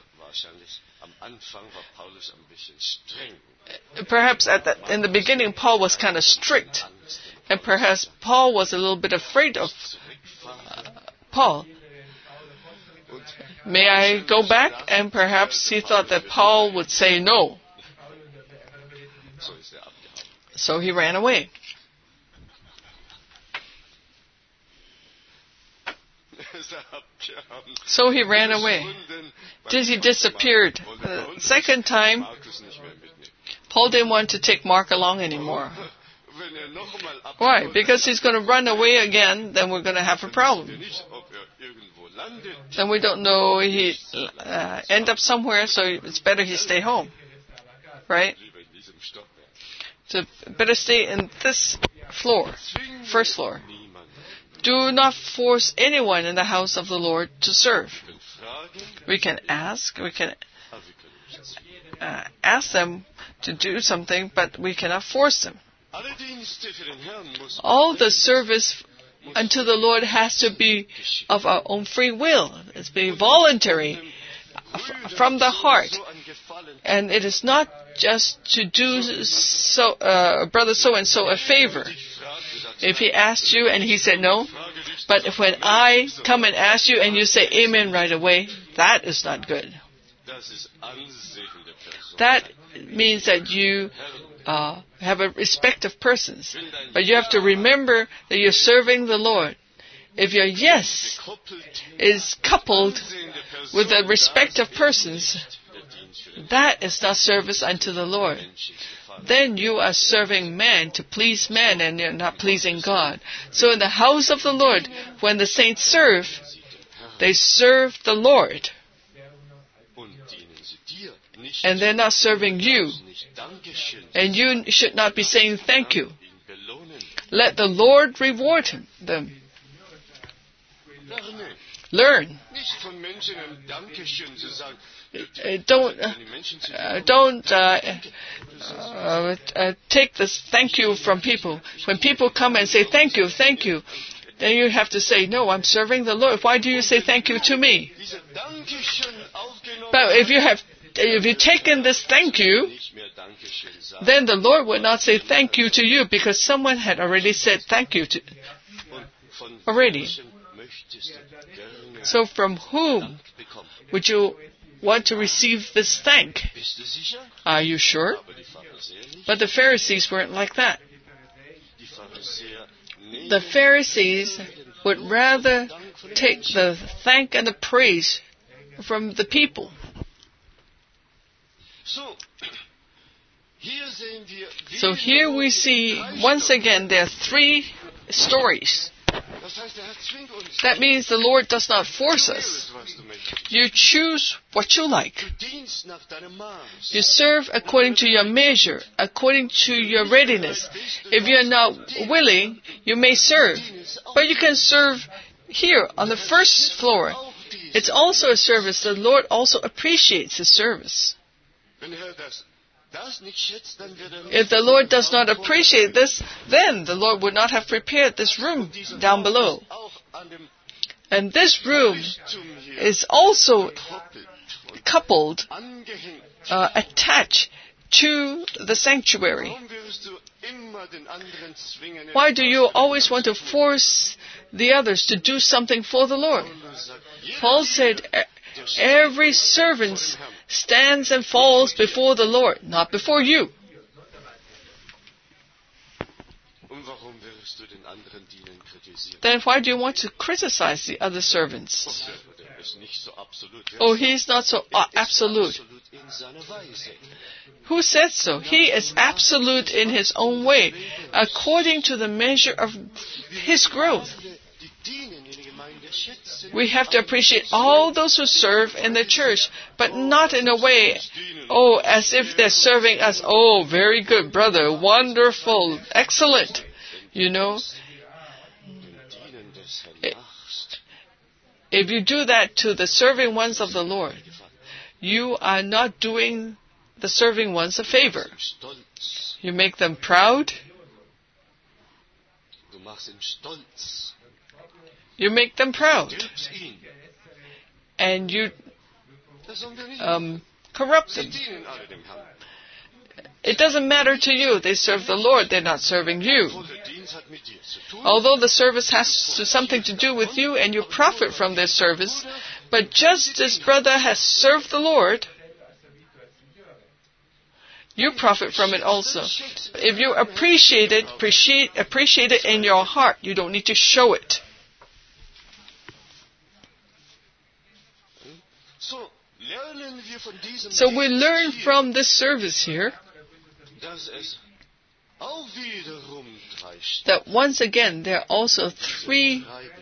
Perhaps in the beginning Paul was kind of strict. And perhaps Paul was a little bit afraid of Paul. May I go back? And perhaps he thought that Paul would say no. So he ran away. So he ran away. He disappeared. The second time, Paul didn't want to take Mark along anymore. Why? Because he's going to run away again, then we're going to have a problem. Then we don't know he end up somewhere, so it's better he stay home. Right? So better stay in this floor, first floor. Do not force anyone in the house of the Lord to serve. We can ask them to do something, but we cannot force them. All the service unto the Lord has to be of our own free will. It's being voluntary from the heart. And it is not just to do brother so-and-so a favor. If he asked you and he said no, but when I come and ask you and you say amen right away, that is not good. That means that you have a respect of persons. But you have to remember that you're serving the Lord. If your yes is coupled with the respect of persons, that is not service unto the Lord. Then you are serving man to please man and you're not pleasing God. So in the house of the Lord, when the saints serve, they serve the Lord. And they're not serving you. And you should not be saying thank you. Let the Lord reward them. Learn. Don't take this thank you from people. When people come and say thank you, then you have to say, no, I'm serving the Lord. Why do you say thank you to me? But if you've taken this thank you, then the Lord will not say thank you to you because someone had already said thank you to already. So from whom would you want to receive this thank? Are you sure? But the Pharisees weren't like that. The Pharisees would rather take the thank and the praise from the people. So here we see, once again, there are 3 stories. That means the Lord does not force us. You choose what you like. You serve according to your measure, according to your readiness. If you're not willing, you may serve. But you can serve here on the first floor. It's also a service. The Lord also appreciates the service. If the Lord does not appreciate this, then the Lord would not have prepared this room down below. And this room is also coupled, attached to the sanctuary. Why do you always want to force the others to do something for the Lord? Paul said, every servant stands and falls before the Lord, not before you. Then why do you want to criticize the other servants? Oh, he's not so absolute. Who said so? He is absolute in his own way, according to the measure of his growth. We have to appreciate all those who serve in the church, but not in a way, as if they're serving us. Oh, very good, brother, wonderful, excellent. You know, if you do that to the serving ones of the Lord, you are not doing the serving ones a favor. You make them proud. You make them proud. And you corrupt them. It doesn't matter to you. They serve the Lord. They're not serving you. Although the service has something to do with you and you profit from their service, but just as brother has served the Lord, you profit from it also. If you appreciate it in your heart. You don't need to show it. So we learn from this service here that once again there are also 3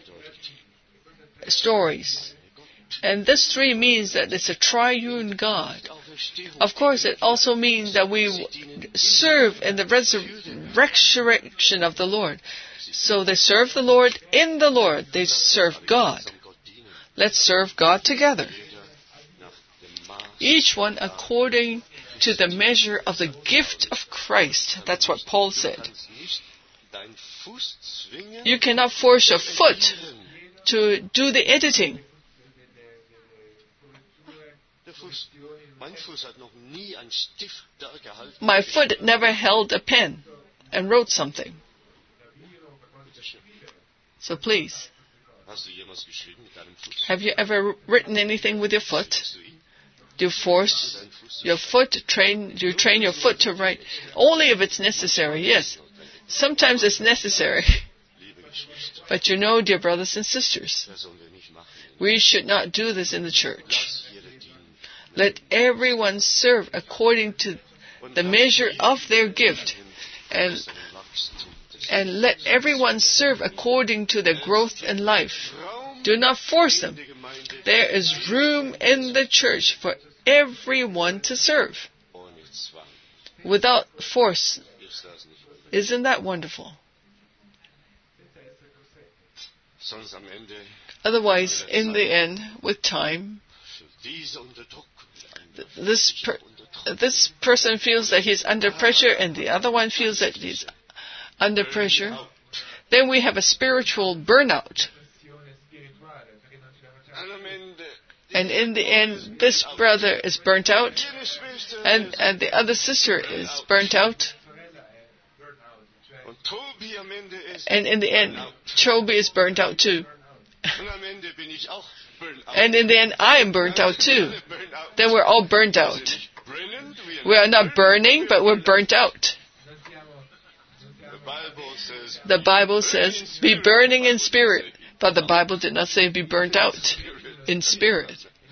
stories. And this 3 means that it's a triune God. Of course, it also means that we serve in the resurrection of the Lord. So they serve the Lord in the Lord. They serve God. Let's serve God together. Each one according to the measure of the gift of Christ. That's what Paul said. You cannot force your foot to do the editing. My foot never held a pen and wrote something. So please, have you ever written anything with your foot? Do you force your foot, train your foot to write? Only if it's necessary, yes. Sometimes it's necessary. But you know, dear brothers and sisters, we should not do this in the church. Let everyone serve according to the measure of their gift. And let everyone serve according to their growth in life. Do not force them. There is room in the church for everyone to serve without force. Isn't that wonderful? Otherwise, in the end, with time, this person feels that he's under pressure and the other one feels that he's under pressure. Then we have a spiritual burnout. And in the end, this brother is burnt out and the other sister is burnt out. And in the end, Toby is burnt out too. And in the end, I am burnt out too. Then we're all burnt out. We are not burning, but we're burnt out. The Bible says, be burning in spirit. But the Bible did not say be burnt out in spirit.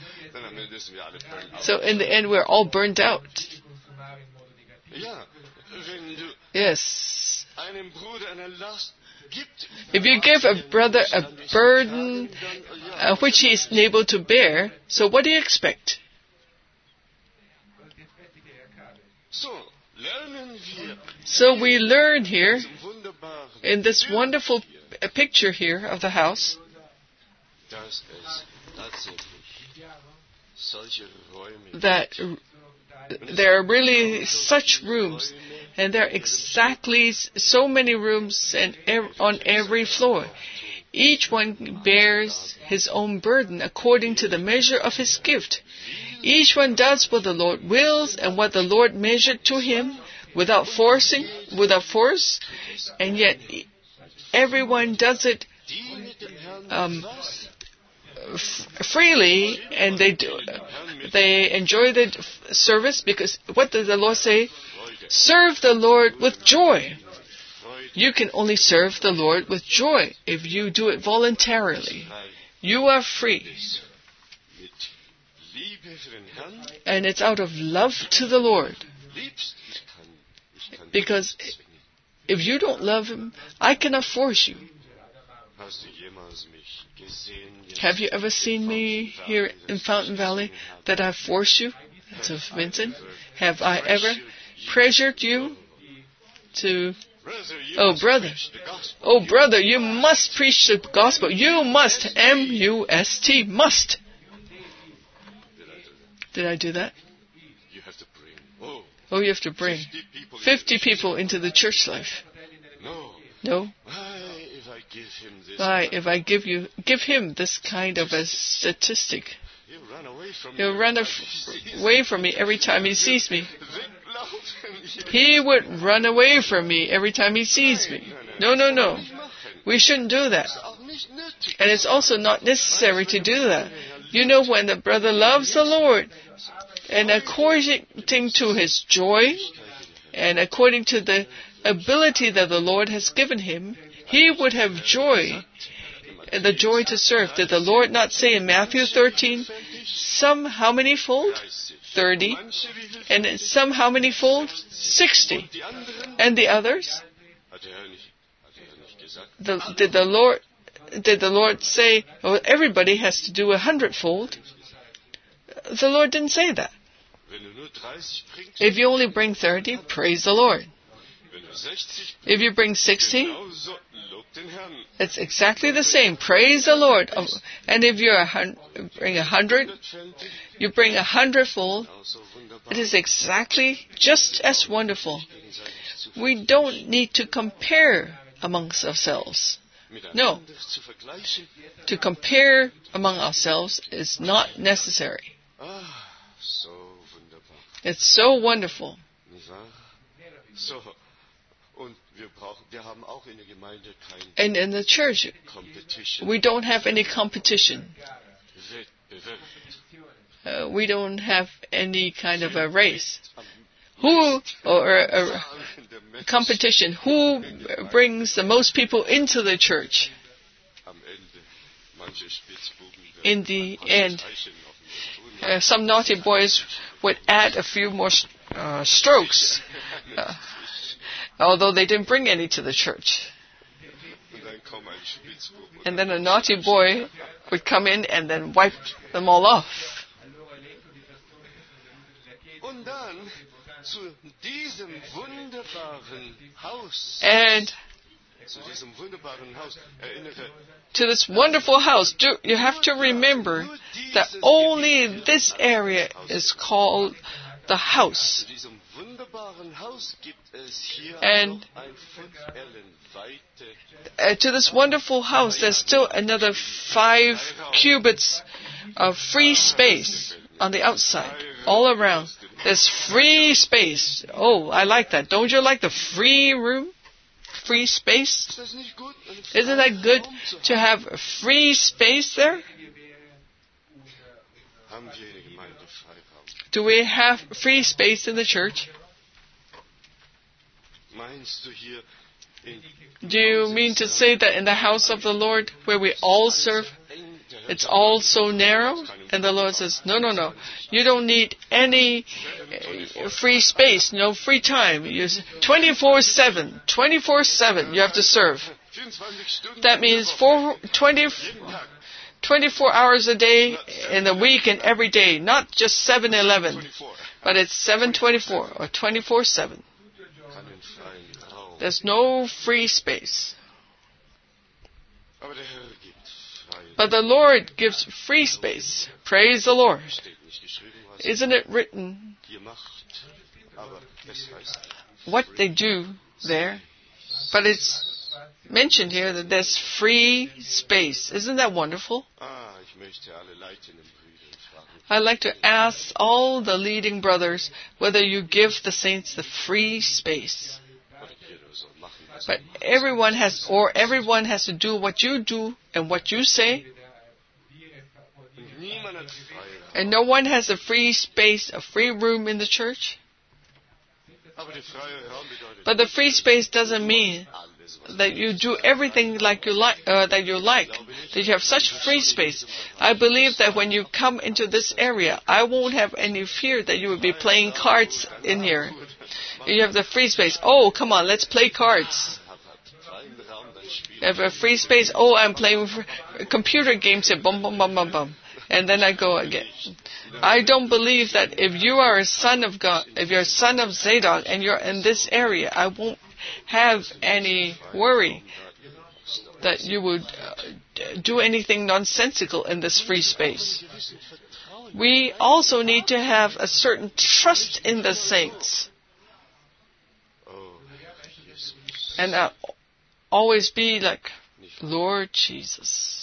So in the end, we're all burnt out. Yes. If you give a brother a burden which he is able to bear, so what do you expect? So we learn here, in this wonderful picture here of the house, that there are really such rooms, and there are exactly so many rooms and on every floor. Each one bears his own burden according to the measure of his gift. Each one does what the Lord wills and what the Lord measured to him without force, and yet everyone does it freely, and they enjoy the service, because what does the Lord say? Serve the Lord with joy. You can only serve the Lord with joy if you do it voluntarily. You are free. And it's out of love to the Lord. Because if you don't love Him, I cannot force you. Have you ever seen me here in Fountain Valley that I force you? To Vincent? Have I ever pressured you to... Oh, brother, you must preach the gospel. You must. M-U-S-T, must. Did I do that? Oh, you have to bring 50 people into the church life. No? Why, if I give him this kind of a statistic, he'll run away from me every time he sees me. He would run away from me every time he sees me. No. We shouldn't do that. And it's also not necessary to do that. You know, when the brother loves the Lord, and according to his joy, and according to the ability that the Lord has given him, he would have joy, the joy to serve. Did the Lord not say in Matthew 13, some how many fold? 30. And some how many fold? 60. And the others? Did the Lord say, oh, everybody has to do 100-fold? The Lord didn't say that. If you only bring 30, praise the Lord. If you bring 60, it's exactly the same. Praise the Lord. And if you bring 100, you bring 100-fold. It is exactly just as wonderful. We don't need to compare amongst ourselves. No. To compare among ourselves is not necessary. It's so wonderful. And in the church, we don't have any competition. We don't have any kind of a race. Or a competition. Who brings the most people into the church? In the end, some naughty boys would add a few more strokes, although they didn't bring any to the church. And then a naughty boy would come in and then wipe them all off. And To this wonderful house. You have to remember that only this area is called the house. And to this wonderful house, there's still another 5 cubits of free space on the outside, all around. There's free space. Oh, I like that. Don't you like the free room? Free space? Isn't that good to have free space there? Do we have free space in the church? Do you mean to say that in the house of the Lord, where we all serve, it's all so narrow? And the Lord says, no. You don't need any free space, no free time. 24/7. 24/7 you have to serve. That means 24 hours a day in the week and every day. Not just 7-11. But it's 7/24 or 24/7. There's no free space. But the Lord gives free space. Praise the Lord. Isn't it written what they do there? But it's mentioned here that there's free space. Isn't that wonderful? I'd like to ask all the leading brothers whether you give the saints the free space. But everyone has to do what you do and what you say. And no one has a free space, a free room in the church. But the free space doesn't mean that you do everything that you like, that you have such free space. I believe that when you come into this area, I won't have any fear that you will be playing cards in here. You have the free space. Oh, come on, let's play cards. You have a free space. Oh, I'm playing computer games here. Bum, bum, bum, bum, bum. And then I go again. I don't believe that if you are a son of God, if you're a son of Zadok and you're in this area, I won't have any worry that you would do anything nonsensical in this free space. We also need to have a certain trust in the saints. And always be like, Lord Jesus.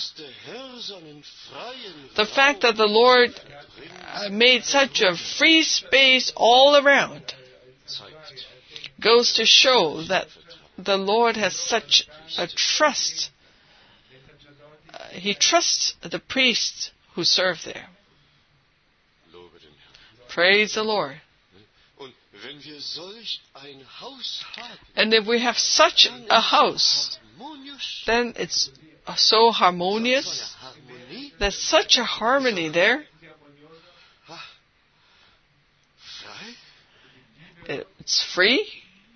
The fact that the Lord made such a free space all around goes to show that the Lord has such a trust. He trusts the priests who serve there. Praise the Lord. And if we have such a house, then it's so harmonious. There's such a harmony there. It's free.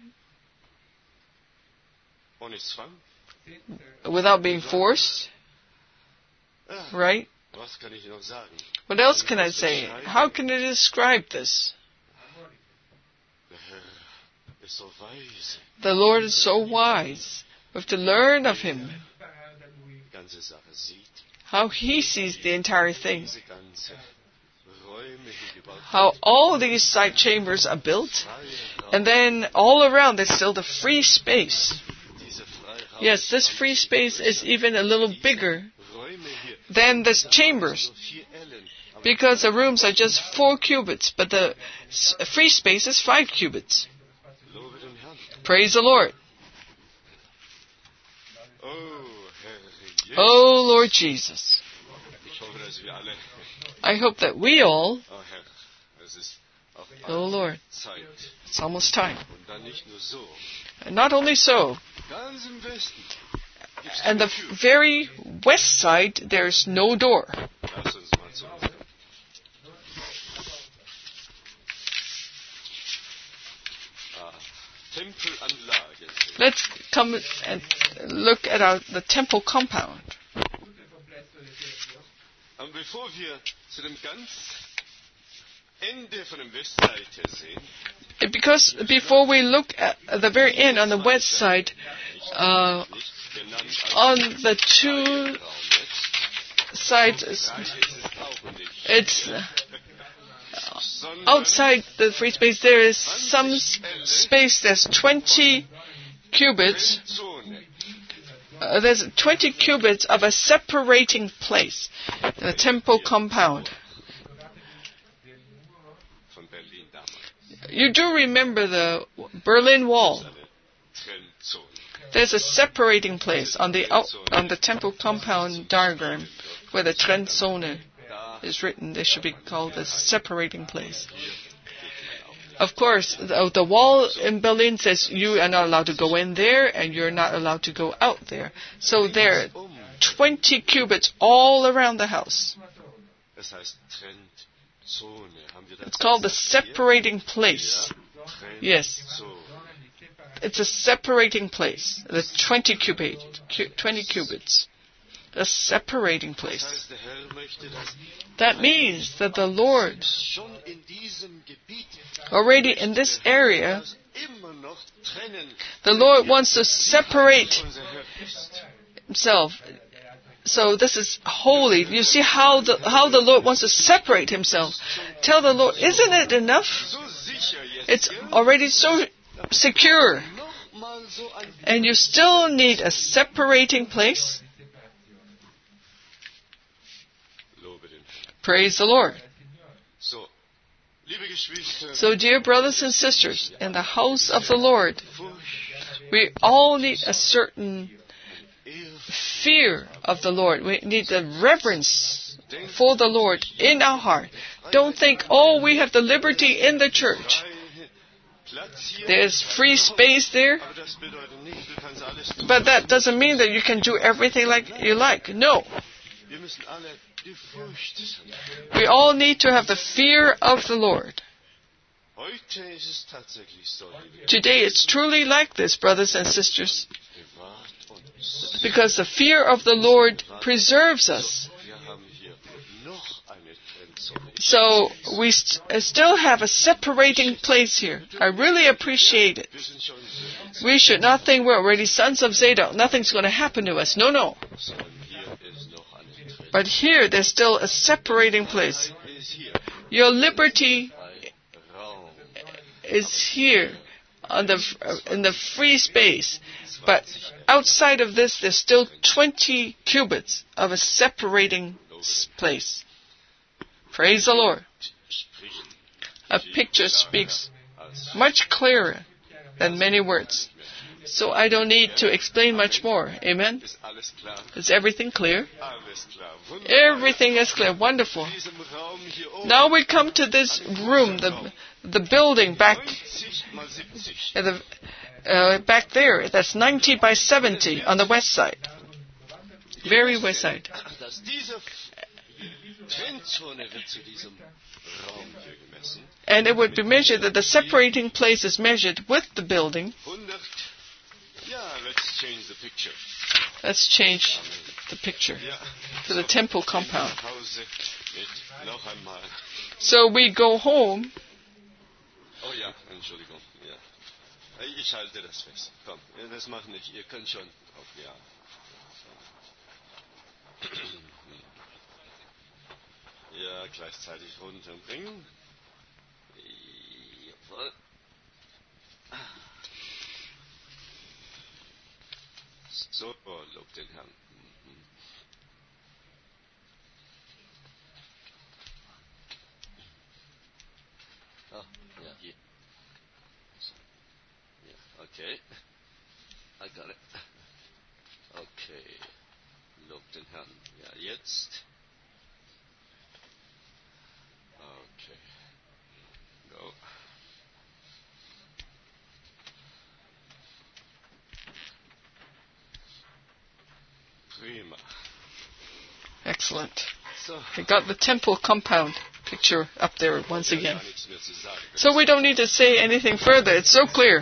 Without being forced. Right? What else can I say? How can I describe this? The Lord is so wise. We have to learn of Him. How He sees the entire thing. How all these side chambers are built. And then all around there's still the free space. Yes, this free space is even a little bigger than the chambers. Because the rooms are just 4 cubits, but the free space is 5 cubits. Praise the Lord. Oh, Lord Jesus. I hope that we all, oh Lord, it's almost time. And not only so, and the very west side, there's no door. Let's come and look at the temple compound. Because before we look at the very end on the west side, on the two sides, it's outside the free space. There is some space that's 20 cubits. There's 20 cubits of a separating place, the temple compound. You do remember the Berlin Wall. There's a separating place on the temple compound diagram where the Trennzone is written. They should be called the separating place. Of course, the wall in Berlin says you are not allowed to go in there and you're not allowed to go out there. So there are 20 cubits all around the house. It's called the separating place. Yes. It's a separating place. The 20 cubits. A separating place. That means that the Lord, already in this area, the Lord wants to separate Himself. So this is holy. You see how the Lord wants to separate Himself. Tell the Lord, isn't it enough? It's already so secure. And you still need a separating place? Praise the Lord. So, dear brothers and sisters, in the house of the Lord, we all need a certain fear of the Lord. We need the reverence for the Lord in our heart. Don't think, we have the liberty in the church. There's free space there. But that doesn't mean that you can do everything like you like. No. We all need to have the fear of the Lord. Today it's truly like this, brothers and sisters. Because the fear of the Lord preserves us. So we still have a separating place here. I really appreciate it. We should not think we're already sons of Zadok. Nothing's going to happen to us. No. But here, there's still a separating place. Your liberty is here in the free space. But outside of this, there's still 20 cubits of a separating place. Praise the Lord. A picture speaks much clearer than many words. So I don't need to explain much more. Amen? Is everything clear? Everything is clear. Wonderful. Now we come to this room, the building back there. That's 90 by 70 on the west side. Very west side. And it would be measured that the separating place is measured with the building. Let's change the picture to the temple compound. So we go home. Ich halte das fest. Komm, das machen nicht. Ihr könnt schon drauf, ja. Ja, gleichzeitig runterbringen. Jawohl. So, lob den Herrn. Yeah. Okay. I got it. Okay. Lob den Herrn. Ja, jetzt. Okay. Go. Prima. Excellent. I got the temple compound picture up there once again. So we don't need to say anything further. It's so clear.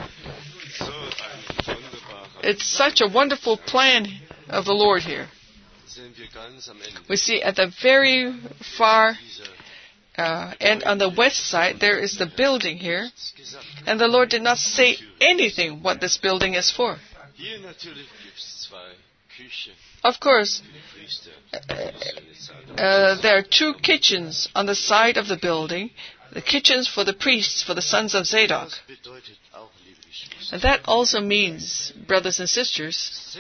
It's such a wonderful plan of the Lord here. We see at the very far and on the west side, there is the building here. And the Lord did not say anything what this building is for. Of course, there are two kitchens on the side of the building, the kitchens for the priests, for the sons of Zadok. And that also means, brothers and sisters,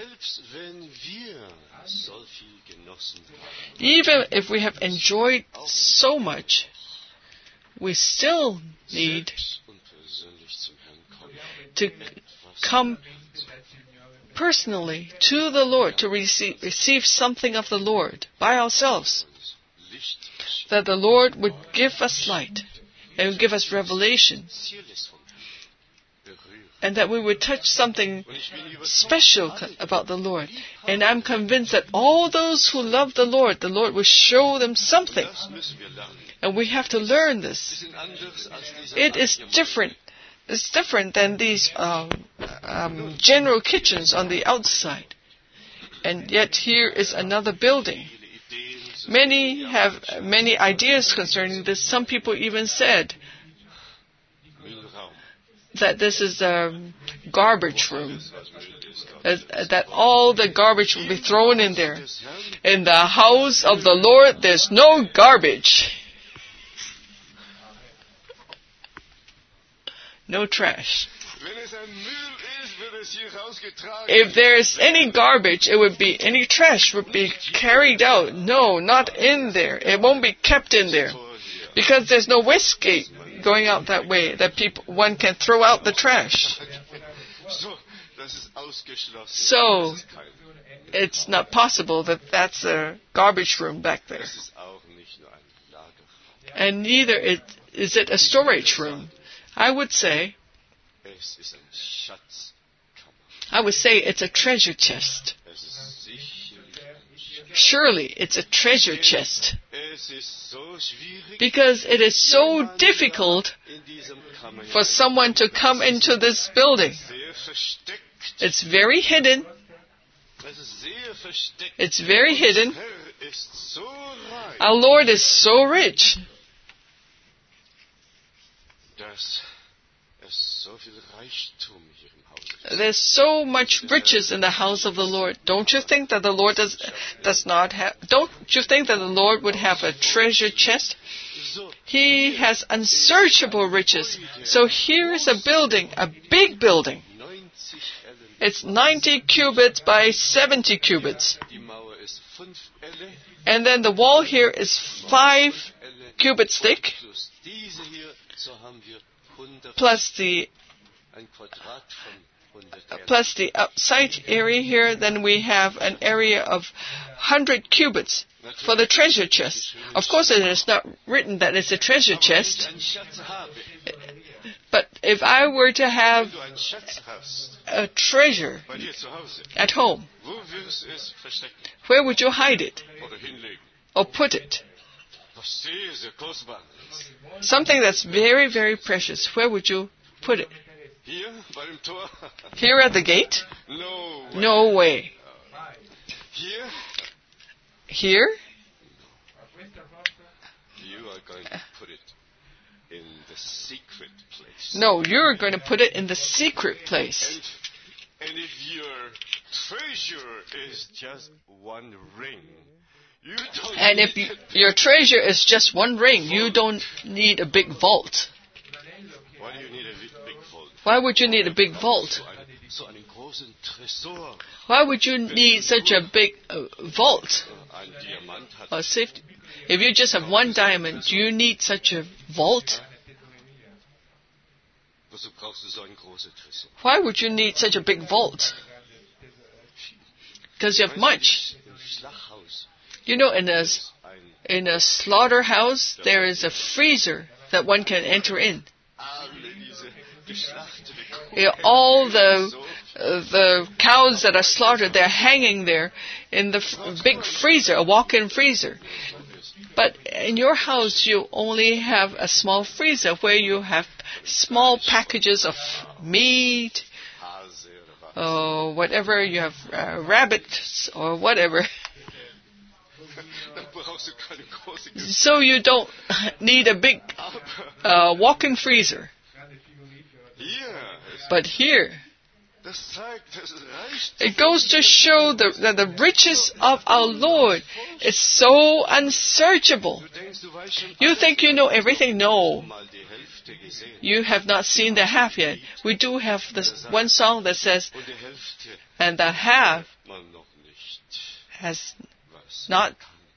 even if we have enjoyed so much, we still need to come personally to the Lord, to receive something of the Lord by ourselves, that the Lord would give us light and would give us revelation, and that we would touch something special about the Lord. And I'm convinced that all those who love the Lord will show them something. And we have to learn this. It is different. It's different than these general kitchens on the outside. And yet here is another building. Many have many ideas concerning this. Some people even said that this is a garbage room, that all the garbage will be thrown in there. In the house of the Lord, there's no garbage. No trash. If there's any garbage, any trash would be carried out. No, not in there. It won't be kept in there. Because there's no wastegate going out that way, that one can throw out the trash. So, it's not possible that that's a garbage room back there. And neither is it a storage room. I would say it's a treasure chest. Surely it's a treasure chest. Because it is so difficult for someone to come into this building. It's very hidden. It's very hidden. Our Lord is so rich. There's so much riches in the house of the Lord. Don't you think that the Lord does not have? Don't you think that the Lord would have a treasure chest? He has unsearchable riches. So here is a building, a big building. It's 90 cubits by 70 cubits. And then the wall here is 5 cubits thick, plus the outside area here. Then we have an area of 100 cubits for the treasure chest. Of course, it is not written that it's a treasure chest. But if I were to have a treasure at home, where would you hide it? Or put it? Something that's very, very precious. Where would you put it? Here at the gate? No way. Here? You are going to put it in the secret place. No, you're going to put it in the secret place. And if your treasure is just one ring, and if your treasure is just one ring, you don't need a big vault. Why do you need a big vault? Why would you need a big vault? Why would you need such a big vault? Or safety? If you just have one diamond, do you need such a vault? Why would you need such a big vault? Because you have much. You know, in a slaughterhouse, there is a freezer that one can enter in. All the cows that are slaughtered, they're hanging there in the big freezer, a walk-in freezer. But in your house, you only have a small freezer where you have small packages of meat, or whatever, you have rabbits or whatever. So you don't need a big walk-in freezer. But here, it goes to show that the riches of our Lord is so unsearchable. You think you know everything? No. You have not seen the half yet. We do have this one song that says, and the half has not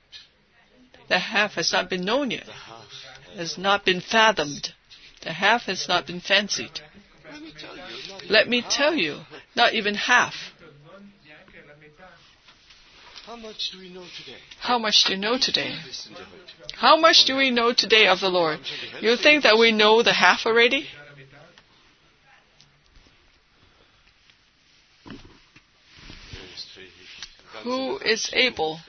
been known yet, has not been fathomed. The half has not been fancied. Let me tell you, not even half. How much do we know today? How much do you know today? How much do we know today of the Lord? You think that we know the half already? Who is able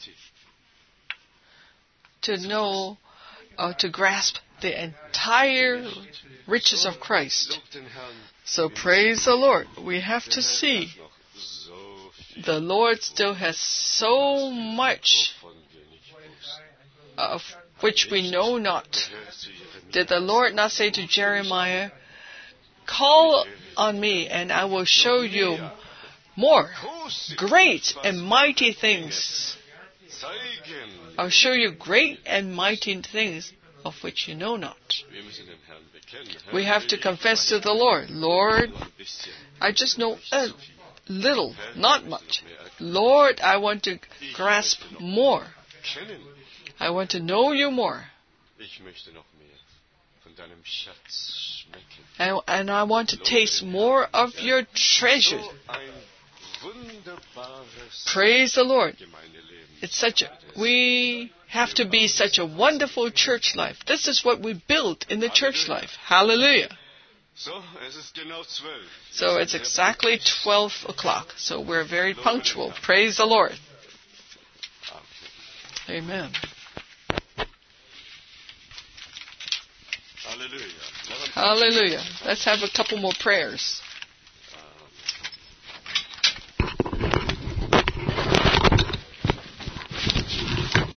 to know or to grasp the entire riches of Christ? So praise the Lord. We have to see the Lord still has so much of which we know not. Did the Lord not say to Jeremiah, call on me and I will show you more great and mighty things. I'll show you great and mighty things of which you know not. We have to confess to the Lord, Lord, I just know a little, not much. Lord, I want to grasp more. I want to know you more. And I want to taste more of your treasure. Praise the Lord. We have to be such a wonderful church life. This is what we build in the church life. Hallelujah. So it's exactly 12 o'clock. So we're very punctual. Praise the Lord. Amen. Hallelujah. Let's have a couple more prayers.